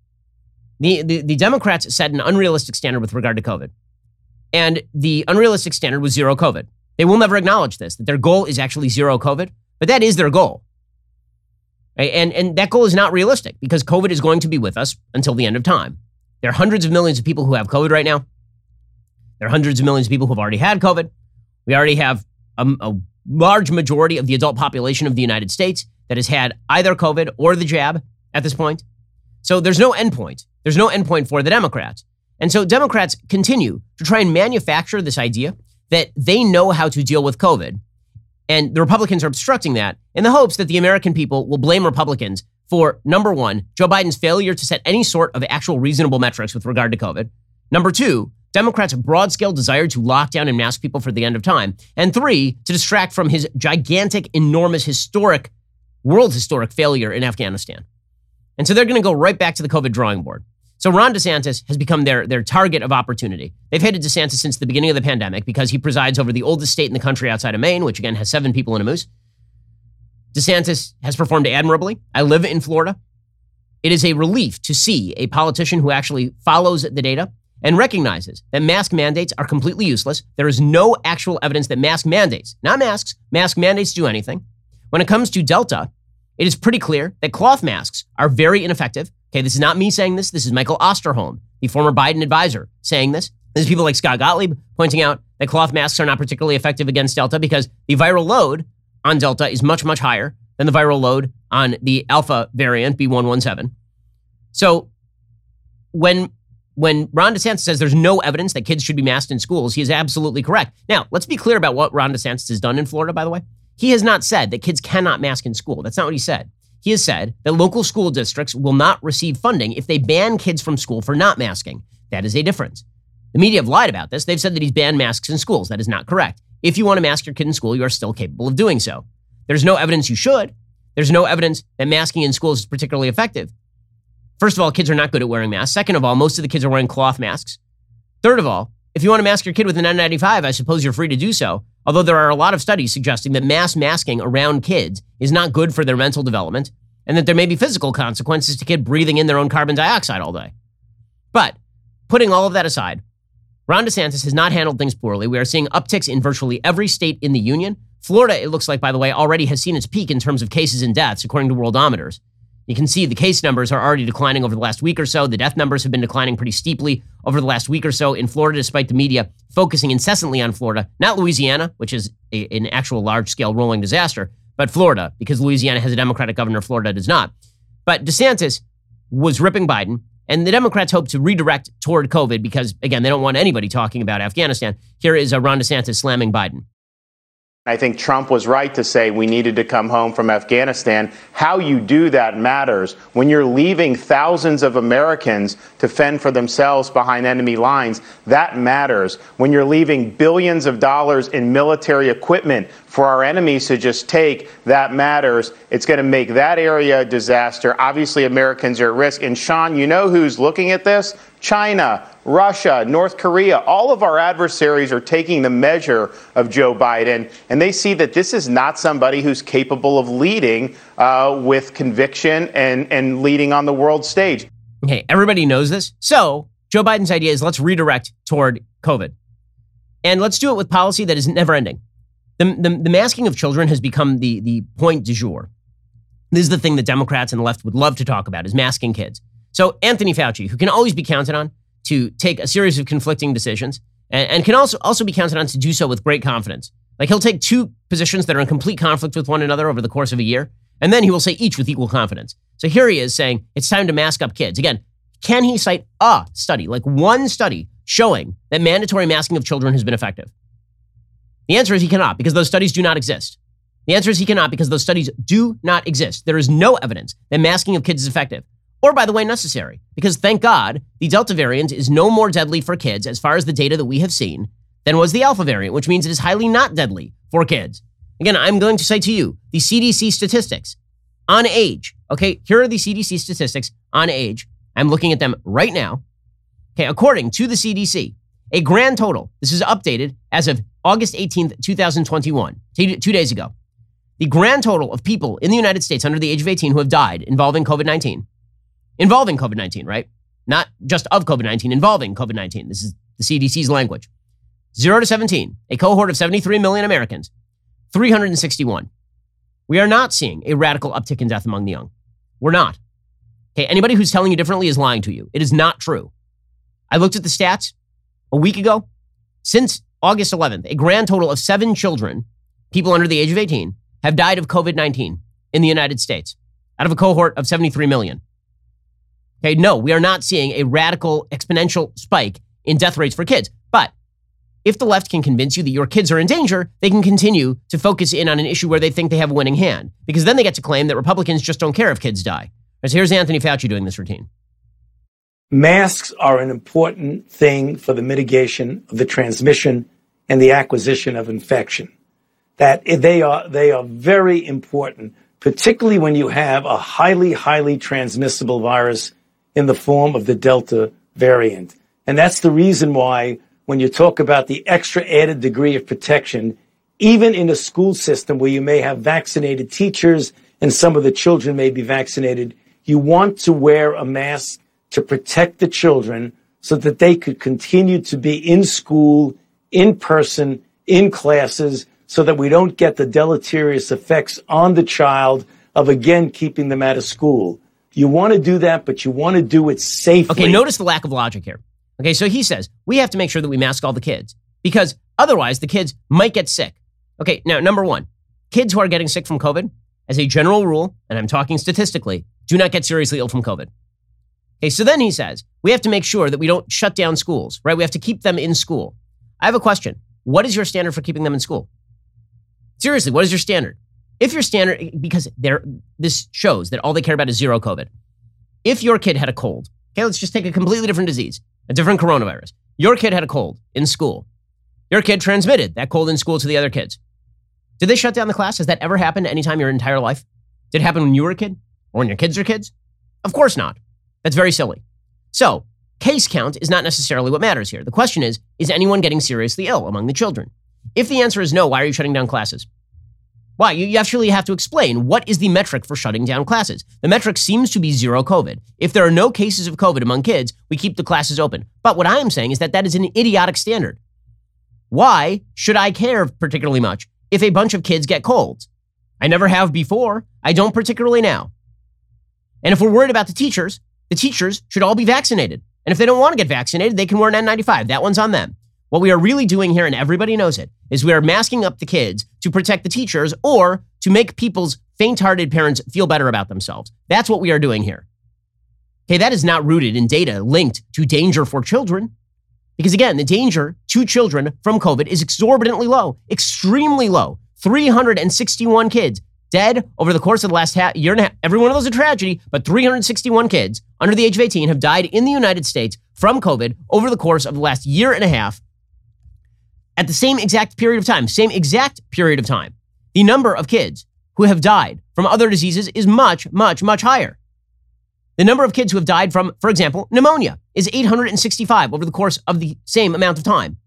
The Democrats set an unrealistic standard with regard to COVID. And the unrealistic standard was zero COVID. They will never acknowledge this, that their goal is actually zero COVID, but that is their goal. Right? And that goal is not realistic because COVID is going to be with us until the end of time. There are hundreds of millions of people who have COVID right now. There are hundreds of millions of people who have already had COVID. We already have a large majority of the adult population of the United States that has had either COVID or the jab at this point. So there's no endpoint. There's no endpoint for the Democrats. And so Democrats continue to try and manufacture this idea that they know how to deal with COVID. And the Republicans are obstructing that in the hopes that the American people will blame Republicans for, number one, Joe Biden's failure to set any sort of actual reasonable metrics with regard to COVID. Number two, Democrats' broad-scale desire to lock down and mask people for the end of time. And three, to distract from his gigantic, enormous, world historic failure in Afghanistan. And so they're going to go right back to the COVID drawing board. So Ron DeSantis has become their target of opportunity. They've hated DeSantis since the beginning of the pandemic because he presides over the oldest state in the country outside of Maine, which again has 7 people in a moose. DeSantis has performed admirably. I live in Florida. It is a relief to see a politician who actually follows the data and recognizes that mask mandates are completely useless. There is no actual evidence that mask mandates, not masks, mask mandates do anything. When it comes to Delta, it is pretty clear that cloth masks are very ineffective. Okay, this is not me saying this. This is Michael Osterholm, the former Biden advisor, saying this. This is people like Scott Gottlieb pointing out that cloth masks are not particularly effective against Delta because the viral load on Delta is much, much higher than the viral load on the Alpha variant, B117. So when Ron DeSantis says there's no evidence that kids should be masked in schools, he is absolutely correct. Now, let's be clear about what Ron DeSantis has done in Florida, by the way. He has not said that kids cannot mask in school. That's not what he said. He has said that local school districts will not receive funding if they ban kids from school for not masking. That is a difference. The media have lied about this. They've said that he's banned masks in schools. That is not correct. If you want to mask your kid in school, you are still capable of doing so. There's no evidence you should. There's no evidence that masking in schools is particularly effective. First of all, kids are not good at wearing masks. Second of all, most of the kids are wearing cloth masks. Third of all, if you want to mask your kid with an N95, I suppose you're free to do so. Although there are a lot of studies suggesting that mass masking around kids is not good for their mental development and that there may be physical consequences to kids breathing in their own carbon dioxide all day. But putting all of that aside, Ron DeSantis has not handled things poorly. We are seeing upticks in virtually every state in the union. Florida, it looks like, by the way, already has seen its peak in terms of cases and deaths, according to Worldometers. You can see the case numbers are already declining over the last week or so. The death numbers have been declining pretty steeply over the last week or so in Florida, despite the media focusing incessantly on Florida, not Louisiana, which is an actual large-scale rolling disaster, but Florida, because Louisiana has a Democratic governor, Florida does not. But DeSantis was ripping Biden, and the Democrats hope to redirect toward COVID because, again, they don't want anybody talking about Afghanistan. Here is Ron DeSantis slamming Biden. I think Trump was right to say we needed to come home from Afghanistan. How you do that matters. When you're leaving thousands of Americans to fend for themselves behind enemy lines, that matters. When you're leaving billions of dollars in military equipment for our enemies to just take, that matters. It's going to make that area a disaster. Obviously, Americans are at risk. And Sean, you know who's looking at this? China, Russia, North Korea, all of our adversaries are taking the measure of Joe Biden, and they see that this is not somebody who's capable of leading with conviction and leading on the world stage. Okay, everybody knows this. So Joe Biden's idea is let's redirect toward COVID. And let's do it with policy that is never ending. The masking of children has become the point du jour. This is the thing that Democrats and the left would love to talk about, is masking kids. So Anthony Fauci, who can always be counted on to take a series of conflicting decisions and can also be counted on to do so with great confidence. Like he'll take two positions that are in complete conflict with one another over the course of a year, and then he will say each with equal confidence. So here he is saying it's time to mask up kids. Again, can he cite a study, like one study, showing that mandatory masking of children has been effective? The answer is he cannot, because those studies do not exist. The answer is he cannot because those studies do not exist. There is no evidence that masking of kids is effective. Or, by the way, necessary, because thank God, the Delta variant is no more deadly for kids, as far as the data that we have seen, than was the Alpha variant, which means it is highly not deadly for kids. Again, I'm going to say to you, the CDC statistics on age, okay, here are the CDC statistics on age. I'm looking at them right now. Okay, according to the CDC, a grand total, this is updated as of August 18th, 2021, 2 days ago. The grand total of people in the United States under the age of 18 who have died involving COVID-19, right? Not just of COVID-19, involving COVID-19. This is the CDC's language. 0 to 17, a cohort of 73 million Americans, 361. We are not seeing a radical uptick in death among the young. We're not. Okay, anybody who's telling you differently is lying to you. It is not true. I looked at the stats a week ago. Since August 11th, a grand total of 7 children, people under the age of 18, have died of COVID-19 in the United States, out of a cohort of 73 million. Okay, no, we are not seeing a radical exponential spike in death rates for kids. But if the left can convince you that your kids are in danger, they can continue to focus in on an issue where they think they have a winning hand, because then they get to claim that Republicans just don't care if kids die. So here's Anthony Fauci doing this routine. Masks are an important thing for the mitigation of the transmission and the acquisition of infection. That they are very important, particularly when you have a highly transmissible virus in the form of the Delta variant. And that's the reason why when you talk about the extra added degree of protection, even in a school system where you may have vaccinated teachers and some of the children may be vaccinated, you want to wear a mask to protect the children so that they could continue to be in school, in person, in classes, so that we don't get the deleterious effects on the child of, again, keeping them out of school. You want to do that, but you want to do it safely. Okay, notice the lack of logic here. Okay, so he says, we have to make sure that we mask all the kids because Otherwise, the kids might get sick. Okay, now, number one, kids who are getting sick from COVID, as a general rule, and I'm talking statistically, do not get seriously ill from COVID. Okay, so then he says, we have to make sure that we don't shut down schools, right? We have to keep them in school. I have a question. What is your standard for keeping them in school? Seriously, what is your standard? If your standard, because this shows that all they care about is zero COVID. If your kid had a cold, okay, let's just take a completely different disease, a different coronavirus. Your kid had a cold in school. Your kid transmitted that cold in school to the other kids. Did they shut down the class? Has that ever happened any time in your entire life? Did it happen when you were a kid? Or when your kids are kids? Of course not. That's very silly. So, case count is not necessarily what matters here. The question is anyone getting seriously ill among the children? If the answer is no, why are you shutting down classes? Why? You actually have to explain what is the metric for shutting down classes. The metric seems to be zero COVID. If there are no cases of COVID among kids, we keep the classes open. But what I am saying is that is an idiotic standard. Why should I care particularly much if a bunch of kids get colds? I never have before. I don't particularly now. And if we're worried about the teachers should all be vaccinated. And if they don't want to get vaccinated, they can wear an N95. That one's on them. What we are really doing here, and everybody knows it, is we are masking up the kids to protect the teachers or to make people's faint-hearted parents feel better about themselves. That's what we are doing here. Okay, that is not rooted in data linked to danger for children. Because again, the danger to children from COVID is exorbitantly low, extremely low. 361 kids dead over the course of the last year and a half. Every one of those is a tragedy, but 361 kids under the age of 18 have died in the United States from COVID over the course of the last year and a half. At the same exact period of time, the number of kids who have died from other diseases is much, much, much higher. The number of kids who have died from, for example, pneumonia is 865 over the course of the same amount of time.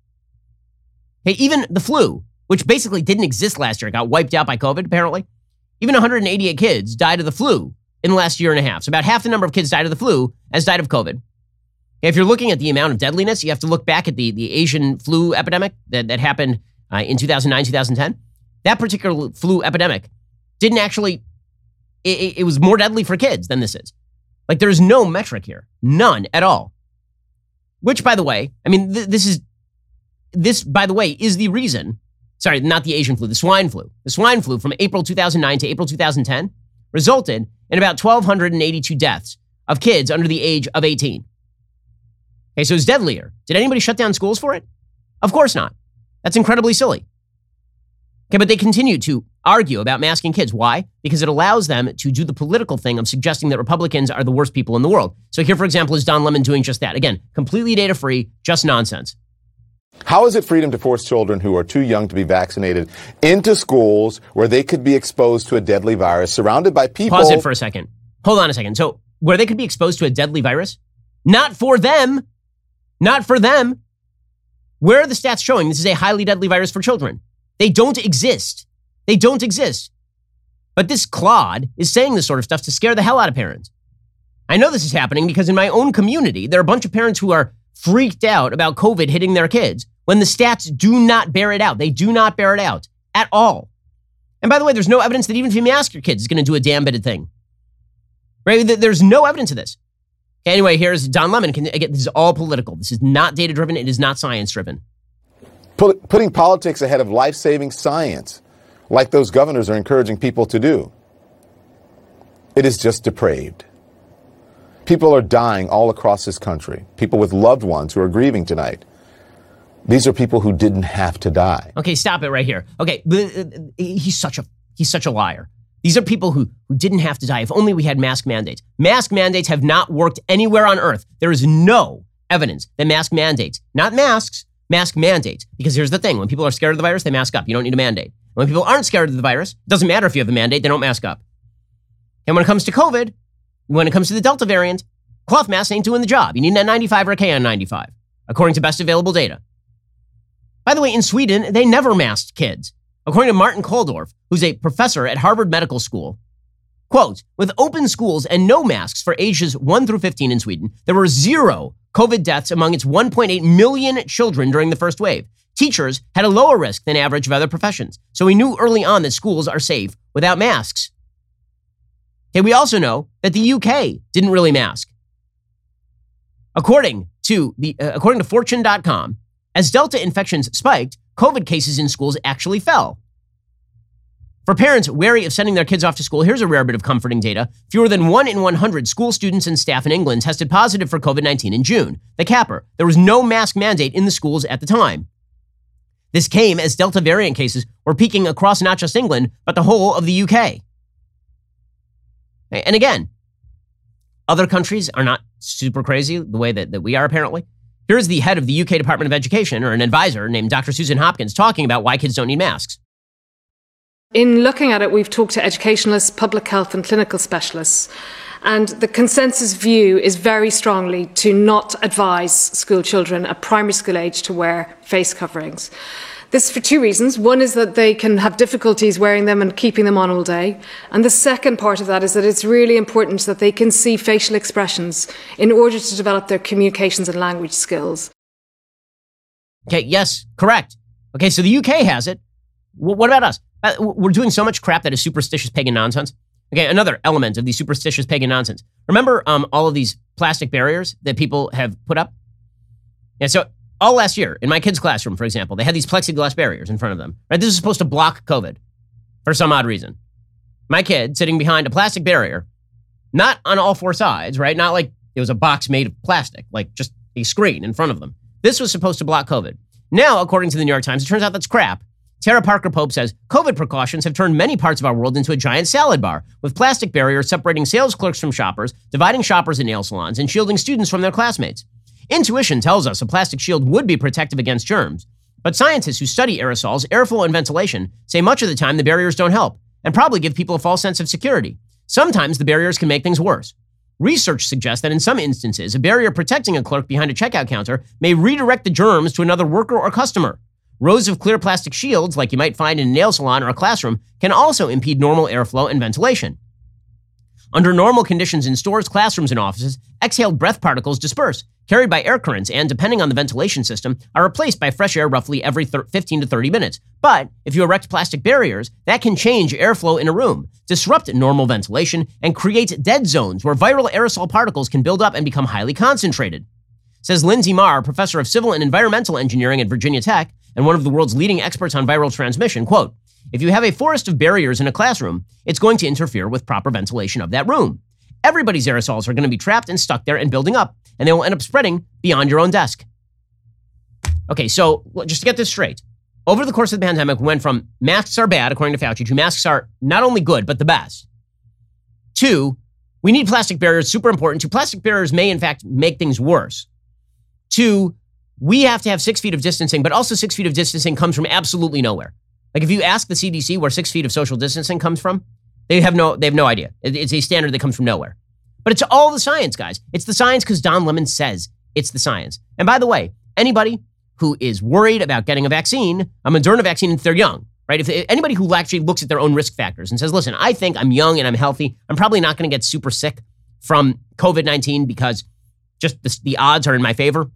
Okay, even the flu, which basically didn't exist last year, got wiped out by COVID, apparently. Even 188 kids died of the flu in the last year and a half. So about half the number of kids died of the flu as died of COVID. If you're looking at the amount of deadliness, you have to look back at the Asian flu epidemic that happened in 2009, 2010. That particular flu epidemic didn't actually, it was more deadly for kids than this is. Like, there's no metric here. None at all. Which, by the way, I mean, this, by the way, is the reason, sorry, not the Asian flu, the swine flu. The swine flu from April 2009 to April 2010 resulted in about 1,282 deaths of kids under the age of 18. Okay, so it's deadlier. Did anybody shut down schools for it? Of course not. That's incredibly silly. Okay, but they continue to argue about masking kids. Why? Because it allows them to do the political thing of suggesting that Republicans are the worst people in the world. So here, for example, is Don Lemon doing just that. Again, completely data-free, just nonsense. How is it freedom to force children who are too young to be vaccinated into schools where they could be exposed to a deadly virus, surrounded by people? Pause it for a second. Hold on a second. So where they could be exposed to a deadly virus? Not for them. Not for them. Where are the stats showing this is a highly deadly virus for children? They don't exist. They don't exist. But this clod is saying this sort of stuff to scare the hell out of parents. I know this is happening because in my own community, there are a bunch of parents who are freaked out about COVID hitting their kids when the stats do not bear it out. They do not bear it out at all. And by the way, there's no evidence that even if you mask your kids, it's going to do a damn bit of thing. Right? There's no evidence of this. Anyway, here's Don Lemon. Again, this is all political. This is not data-driven. It is not science-driven. Putting politics ahead of life-saving science, like those governors are encouraging people to do. It is just depraved. People are dying all across this country. People with loved ones who are grieving tonight. These are people who didn't have to die. Okay, stop it right here. Okay, he's such a liar. These are people who didn't have to die. If only we had mask mandates. Mask mandates have not worked anywhere on earth. There is no evidence that mask mandates, not masks, mask mandates. Because here's the thing. When people are scared of the virus, they mask up. You don't need a mandate. When people aren't scared of the virus, it doesn't matter if you have a mandate, they don't mask up. And when it comes to COVID, when it comes to the Delta variant, cloth masks ain't doing the job. You need an N95 or a KN95, according to best available data. By the way, in Sweden, they never masked kids. According to Martin Koldorf, who's a professor at Harvard Medical School, quote, with open schools and no masks for ages 1 through 15 in Sweden, there were 0 COVID deaths among its 1.8 million children during the first wave. Teachers had a lower risk than average of other professions. So we knew early on that schools are safe without masks. Okay, we also know that the UK didn't really mask. According to Fortune.com, As Delta infections spiked, COVID cases in schools actually fell. For parents wary of sending their kids off to school, here's a rare bit of comforting data. Fewer than 1 in 100 school students and staff in England tested positive for COVID-19 in June. The capper, there was no mask mandate in the schools at the time. This came as Delta variant cases were peaking across not just England, but the whole of the UK. And again, other countries are not super crazy the way that we are, apparently. Here's the head of the UK Department of Education, or an advisor named Dr. Susan Hopkins, talking about why kids don't need masks. In looking at it, we've talked to educationalists, public health and clinical specialists, and the consensus view is very strongly to not advise school children at primary school age to wear face coverings. This for two reasons. One is that they can have difficulties wearing them and keeping them on all day. And the second part of that is that it's really important that they can see facial expressions in order to develop their communications and language skills. Okay, yes, correct. Okay, so the UK has it. What about us? We're doing so much crap that is superstitious pagan nonsense. Okay, another element of the superstitious pagan nonsense. Remember all of these plastic barriers that people have put up? Yeah, so all last year, in my kids' classroom, for example, they had these plexiglass barriers in front of them. Right? This is supposed to block COVID for some odd reason. My kid sitting behind a plastic barrier, not on all four sides, right? Not like it was a box made of plastic, like just a screen in front of them. This was supposed to block COVID. Now, according to the New York Times, it turns out that's crap. Tara Parker Pope says, COVID precautions have turned many parts of our world into a giant salad bar, with plastic barriers separating sales clerks from shoppers, dividing shoppers in nail salons, and shielding students from their classmates. Intuition tells us a plastic shield would be protective against germs, but scientists who study aerosols, airflow, and ventilation say much of the time the barriers don't help, and probably give people a false sense of security. Sometimes the barriers can make things worse. Research suggests that in some instances, a barrier protecting a clerk behind a checkout counter may redirect the germs to another worker or customer. Rows of clear plastic shields, like you might find in a nail salon or a classroom, can also impede normal airflow and ventilation. Under normal conditions in stores, classrooms, and offices, exhaled breath particles disperse, carried by air currents, and, depending on the ventilation system, are replaced by fresh air roughly every 15 to 30 minutes. But if you erect plastic barriers, that can change airflow in a room, disrupt normal ventilation, and create dead zones where viral aerosol particles can build up and become highly concentrated. Says Lindsay Marr, professor of civil and environmental engineering at Virginia Tech, and one of the world's leading experts on viral transmission, quote, "If you have a forest of barriers in a classroom, it's going to interfere with proper ventilation of that room. Everybody's aerosols are going to be trapped and stuck there and building up, and they will end up spreading beyond your own desk." Okay, so just to get this straight, over the course of the pandemic, we went from masks are bad, according to Fauci, to masks are not only good, but the best. 2, we need plastic barriers, super important. 2, plastic barriers may in fact make things worse. 2, we have to have 6 feet of distancing, but also 6 feet of distancing comes from absolutely nowhere. Like if you ask the CDC where 6 feet of social distancing comes from, they have no idea. It's a standard that comes from nowhere. But it's all the science, guys. It's the science because Don Lemon says it's the science. And by the way, anybody who is worried about getting a vaccine, a Moderna vaccine, if they're young, right? If anybody who actually looks at their own risk factors and says, listen, I think I'm young and I'm healthy, I'm probably not going to get super sick from COVID-19 because just the odds are in my favor.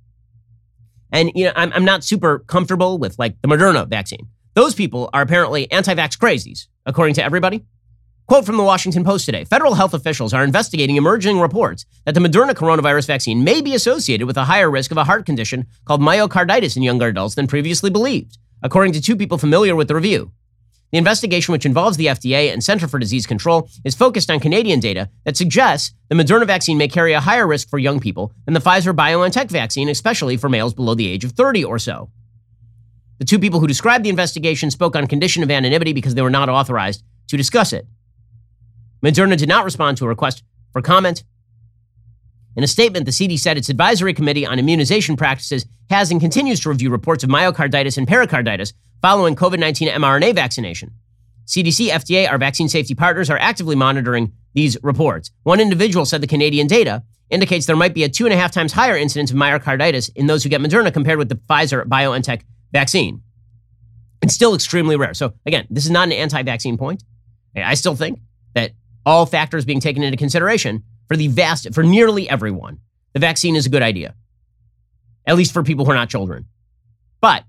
And I'm not super comfortable with like the Moderna vaccine. Those people are apparently anti-vax crazies, according to everybody. Quote from the Washington Post today, federal health officials are investigating emerging reports that the Moderna coronavirus vaccine may be associated with a higher risk of a heart condition called myocarditis in younger adults than previously believed, according to 2 people familiar with the review. The investigation, which involves the FDA and Center for Disease Control, is focused on Canadian data that suggests the Moderna vaccine may carry a higher risk for young people than the Pfizer-BioNTech vaccine, especially for males below the age of 30 or so. The 2 people who described the investigation spoke on condition of anonymity because they were not authorized to discuss it. Moderna did not respond to a request for comment. In a statement, the CDC said its advisory committee on immunization practices has and continues to review reports of myocarditis and pericarditis following COVID-19 mRNA vaccination. CDC, FDA, our vaccine safety partners are actively monitoring these reports. One individual said the Canadian data indicates there might be a 2.5 times higher incidence of myocarditis in those who get Moderna compared with the Pfizer-BioNTech vaccine. It's still extremely rare. So again, this is not an anti-vaccine point. I still think that all factors being taken into consideration for nearly everyone, the vaccine is a good idea. At least for people who are not children. But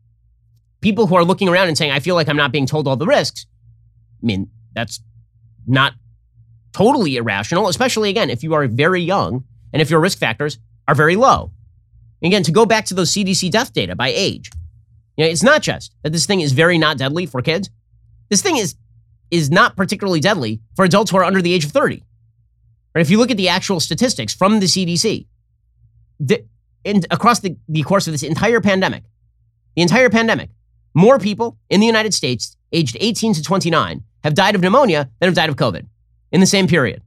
people who are looking around and saying, I feel like I'm not being told all the risks, I mean, that's not totally irrational, especially, again, if you are very young and if your risk factors are very low. Again, to go back to those CDC death data by age, it's not just that this thing is very not deadly for kids. This thing is not particularly deadly for adults who are under the age of 30. Right? If you look at the actual statistics from the CDC, across the course of this entire pandemic, more people in the United States aged 18 to 29 have died of pneumonia than have died of COVID in the same period.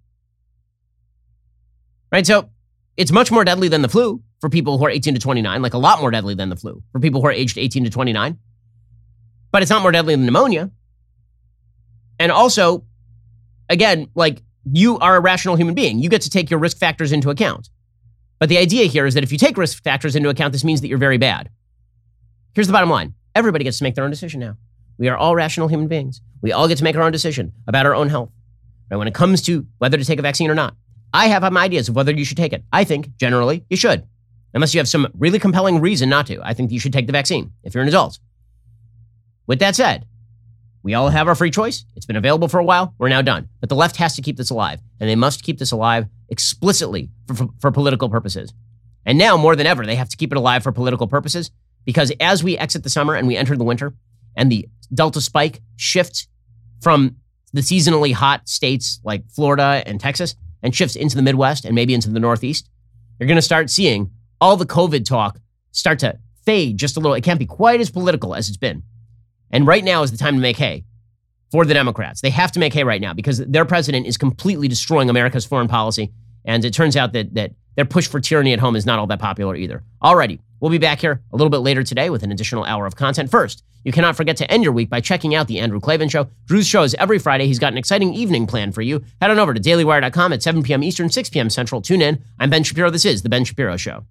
Right? So it's much more deadly than the flu for people who are 18 to 29, like a lot more deadly than the flu for people who are aged 18 to 29. But it's not more deadly than pneumonia. And also, again, like, you are a rational human being. You get to take your risk factors into account. But the idea here is that if you take risk factors into account, this means that you're very bad. Here's the bottom line. Everybody gets to make their own decision now. We are all rational human beings. We all get to make our own decision about our own health. Right? When it comes to whether to take a vaccine or not, I have my ideas of whether you should take it. I think, generally, you should. Unless you have some really compelling reason not to. I think you should take the vaccine if you're an adult. With that said, we all have our free choice. It's been available for a while. We're now done. But the left has to keep this alive. And they must keep this alive explicitly for political purposes. And now, more than ever, they have to keep it alive for political purposes, because as we exit the summer and we enter the winter, and the Delta spike shifts from the seasonally hot states like Florida and Texas and shifts into the Midwest and maybe into the Northeast, you're going to start seeing all the COVID talk start to fade just a little. It can't be quite as political as it's been. And right now is the time to make hay for the Democrats. They have to make hay right now because their president is completely destroying America's foreign policy. And it turns out that their push for tyranny at home is not all that popular either. Alrighty, we'll be back here a little bit later today with an additional hour of content. First, you cannot forget to end your week by checking out The Andrew Klavan Show. Drew's show is every Friday. He's got an exciting evening planned for you. Head on over to dailywire.com at 7 p.m. Eastern, 6 p.m. Central. Tune in. I'm Ben Shapiro. This is The Ben Shapiro Show.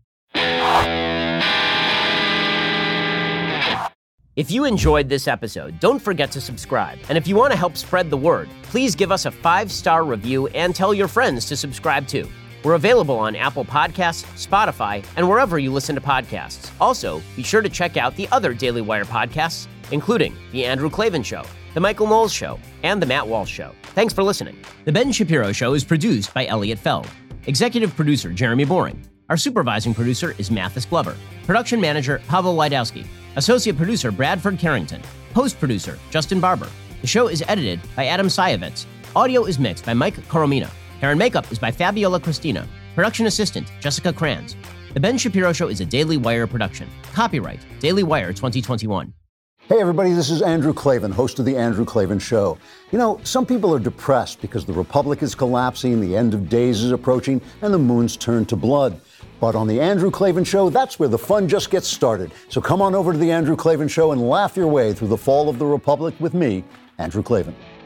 If you enjoyed this episode, don't forget to subscribe. And if you want to help spread the word, please give us a 5-star review and tell your friends to subscribe too. We're available on Apple Podcasts, Spotify, and wherever you listen to podcasts. Also, be sure to check out the other Daily Wire podcasts, including The Andrew Klavan Show, The Michael Knowles Show, and The Matt Walsh Show. Thanks for listening. The Ben Shapiro Show is produced by Elliot Feld. Executive producer, Jeremy Boring. Our supervising producer is Mathis Glover. Production manager, Pavel Wydowski. Associate producer, Bradford Carrington. Post-producer, Justin Barber. The show is edited by Adam Sayevitz. Audio is mixed by Mike Coromina. Hair and makeup is by Fabiola Cristina. Production assistant, Jessica Kranz. The Ben Shapiro Show is a Daily Wire production. Copyright, Daily Wire 2021. Hey everybody, this is Andrew Klavan, host of The Andrew Klavan Show. You know, some people are depressed because the Republic is collapsing, the end of days is approaching, and the moon's turned to blood. But on The Andrew Klavan Show, that's where the fun just gets started. So come on over to The Andrew Klavan Show and laugh your way through the fall of the Republic with me, Andrew Klavan.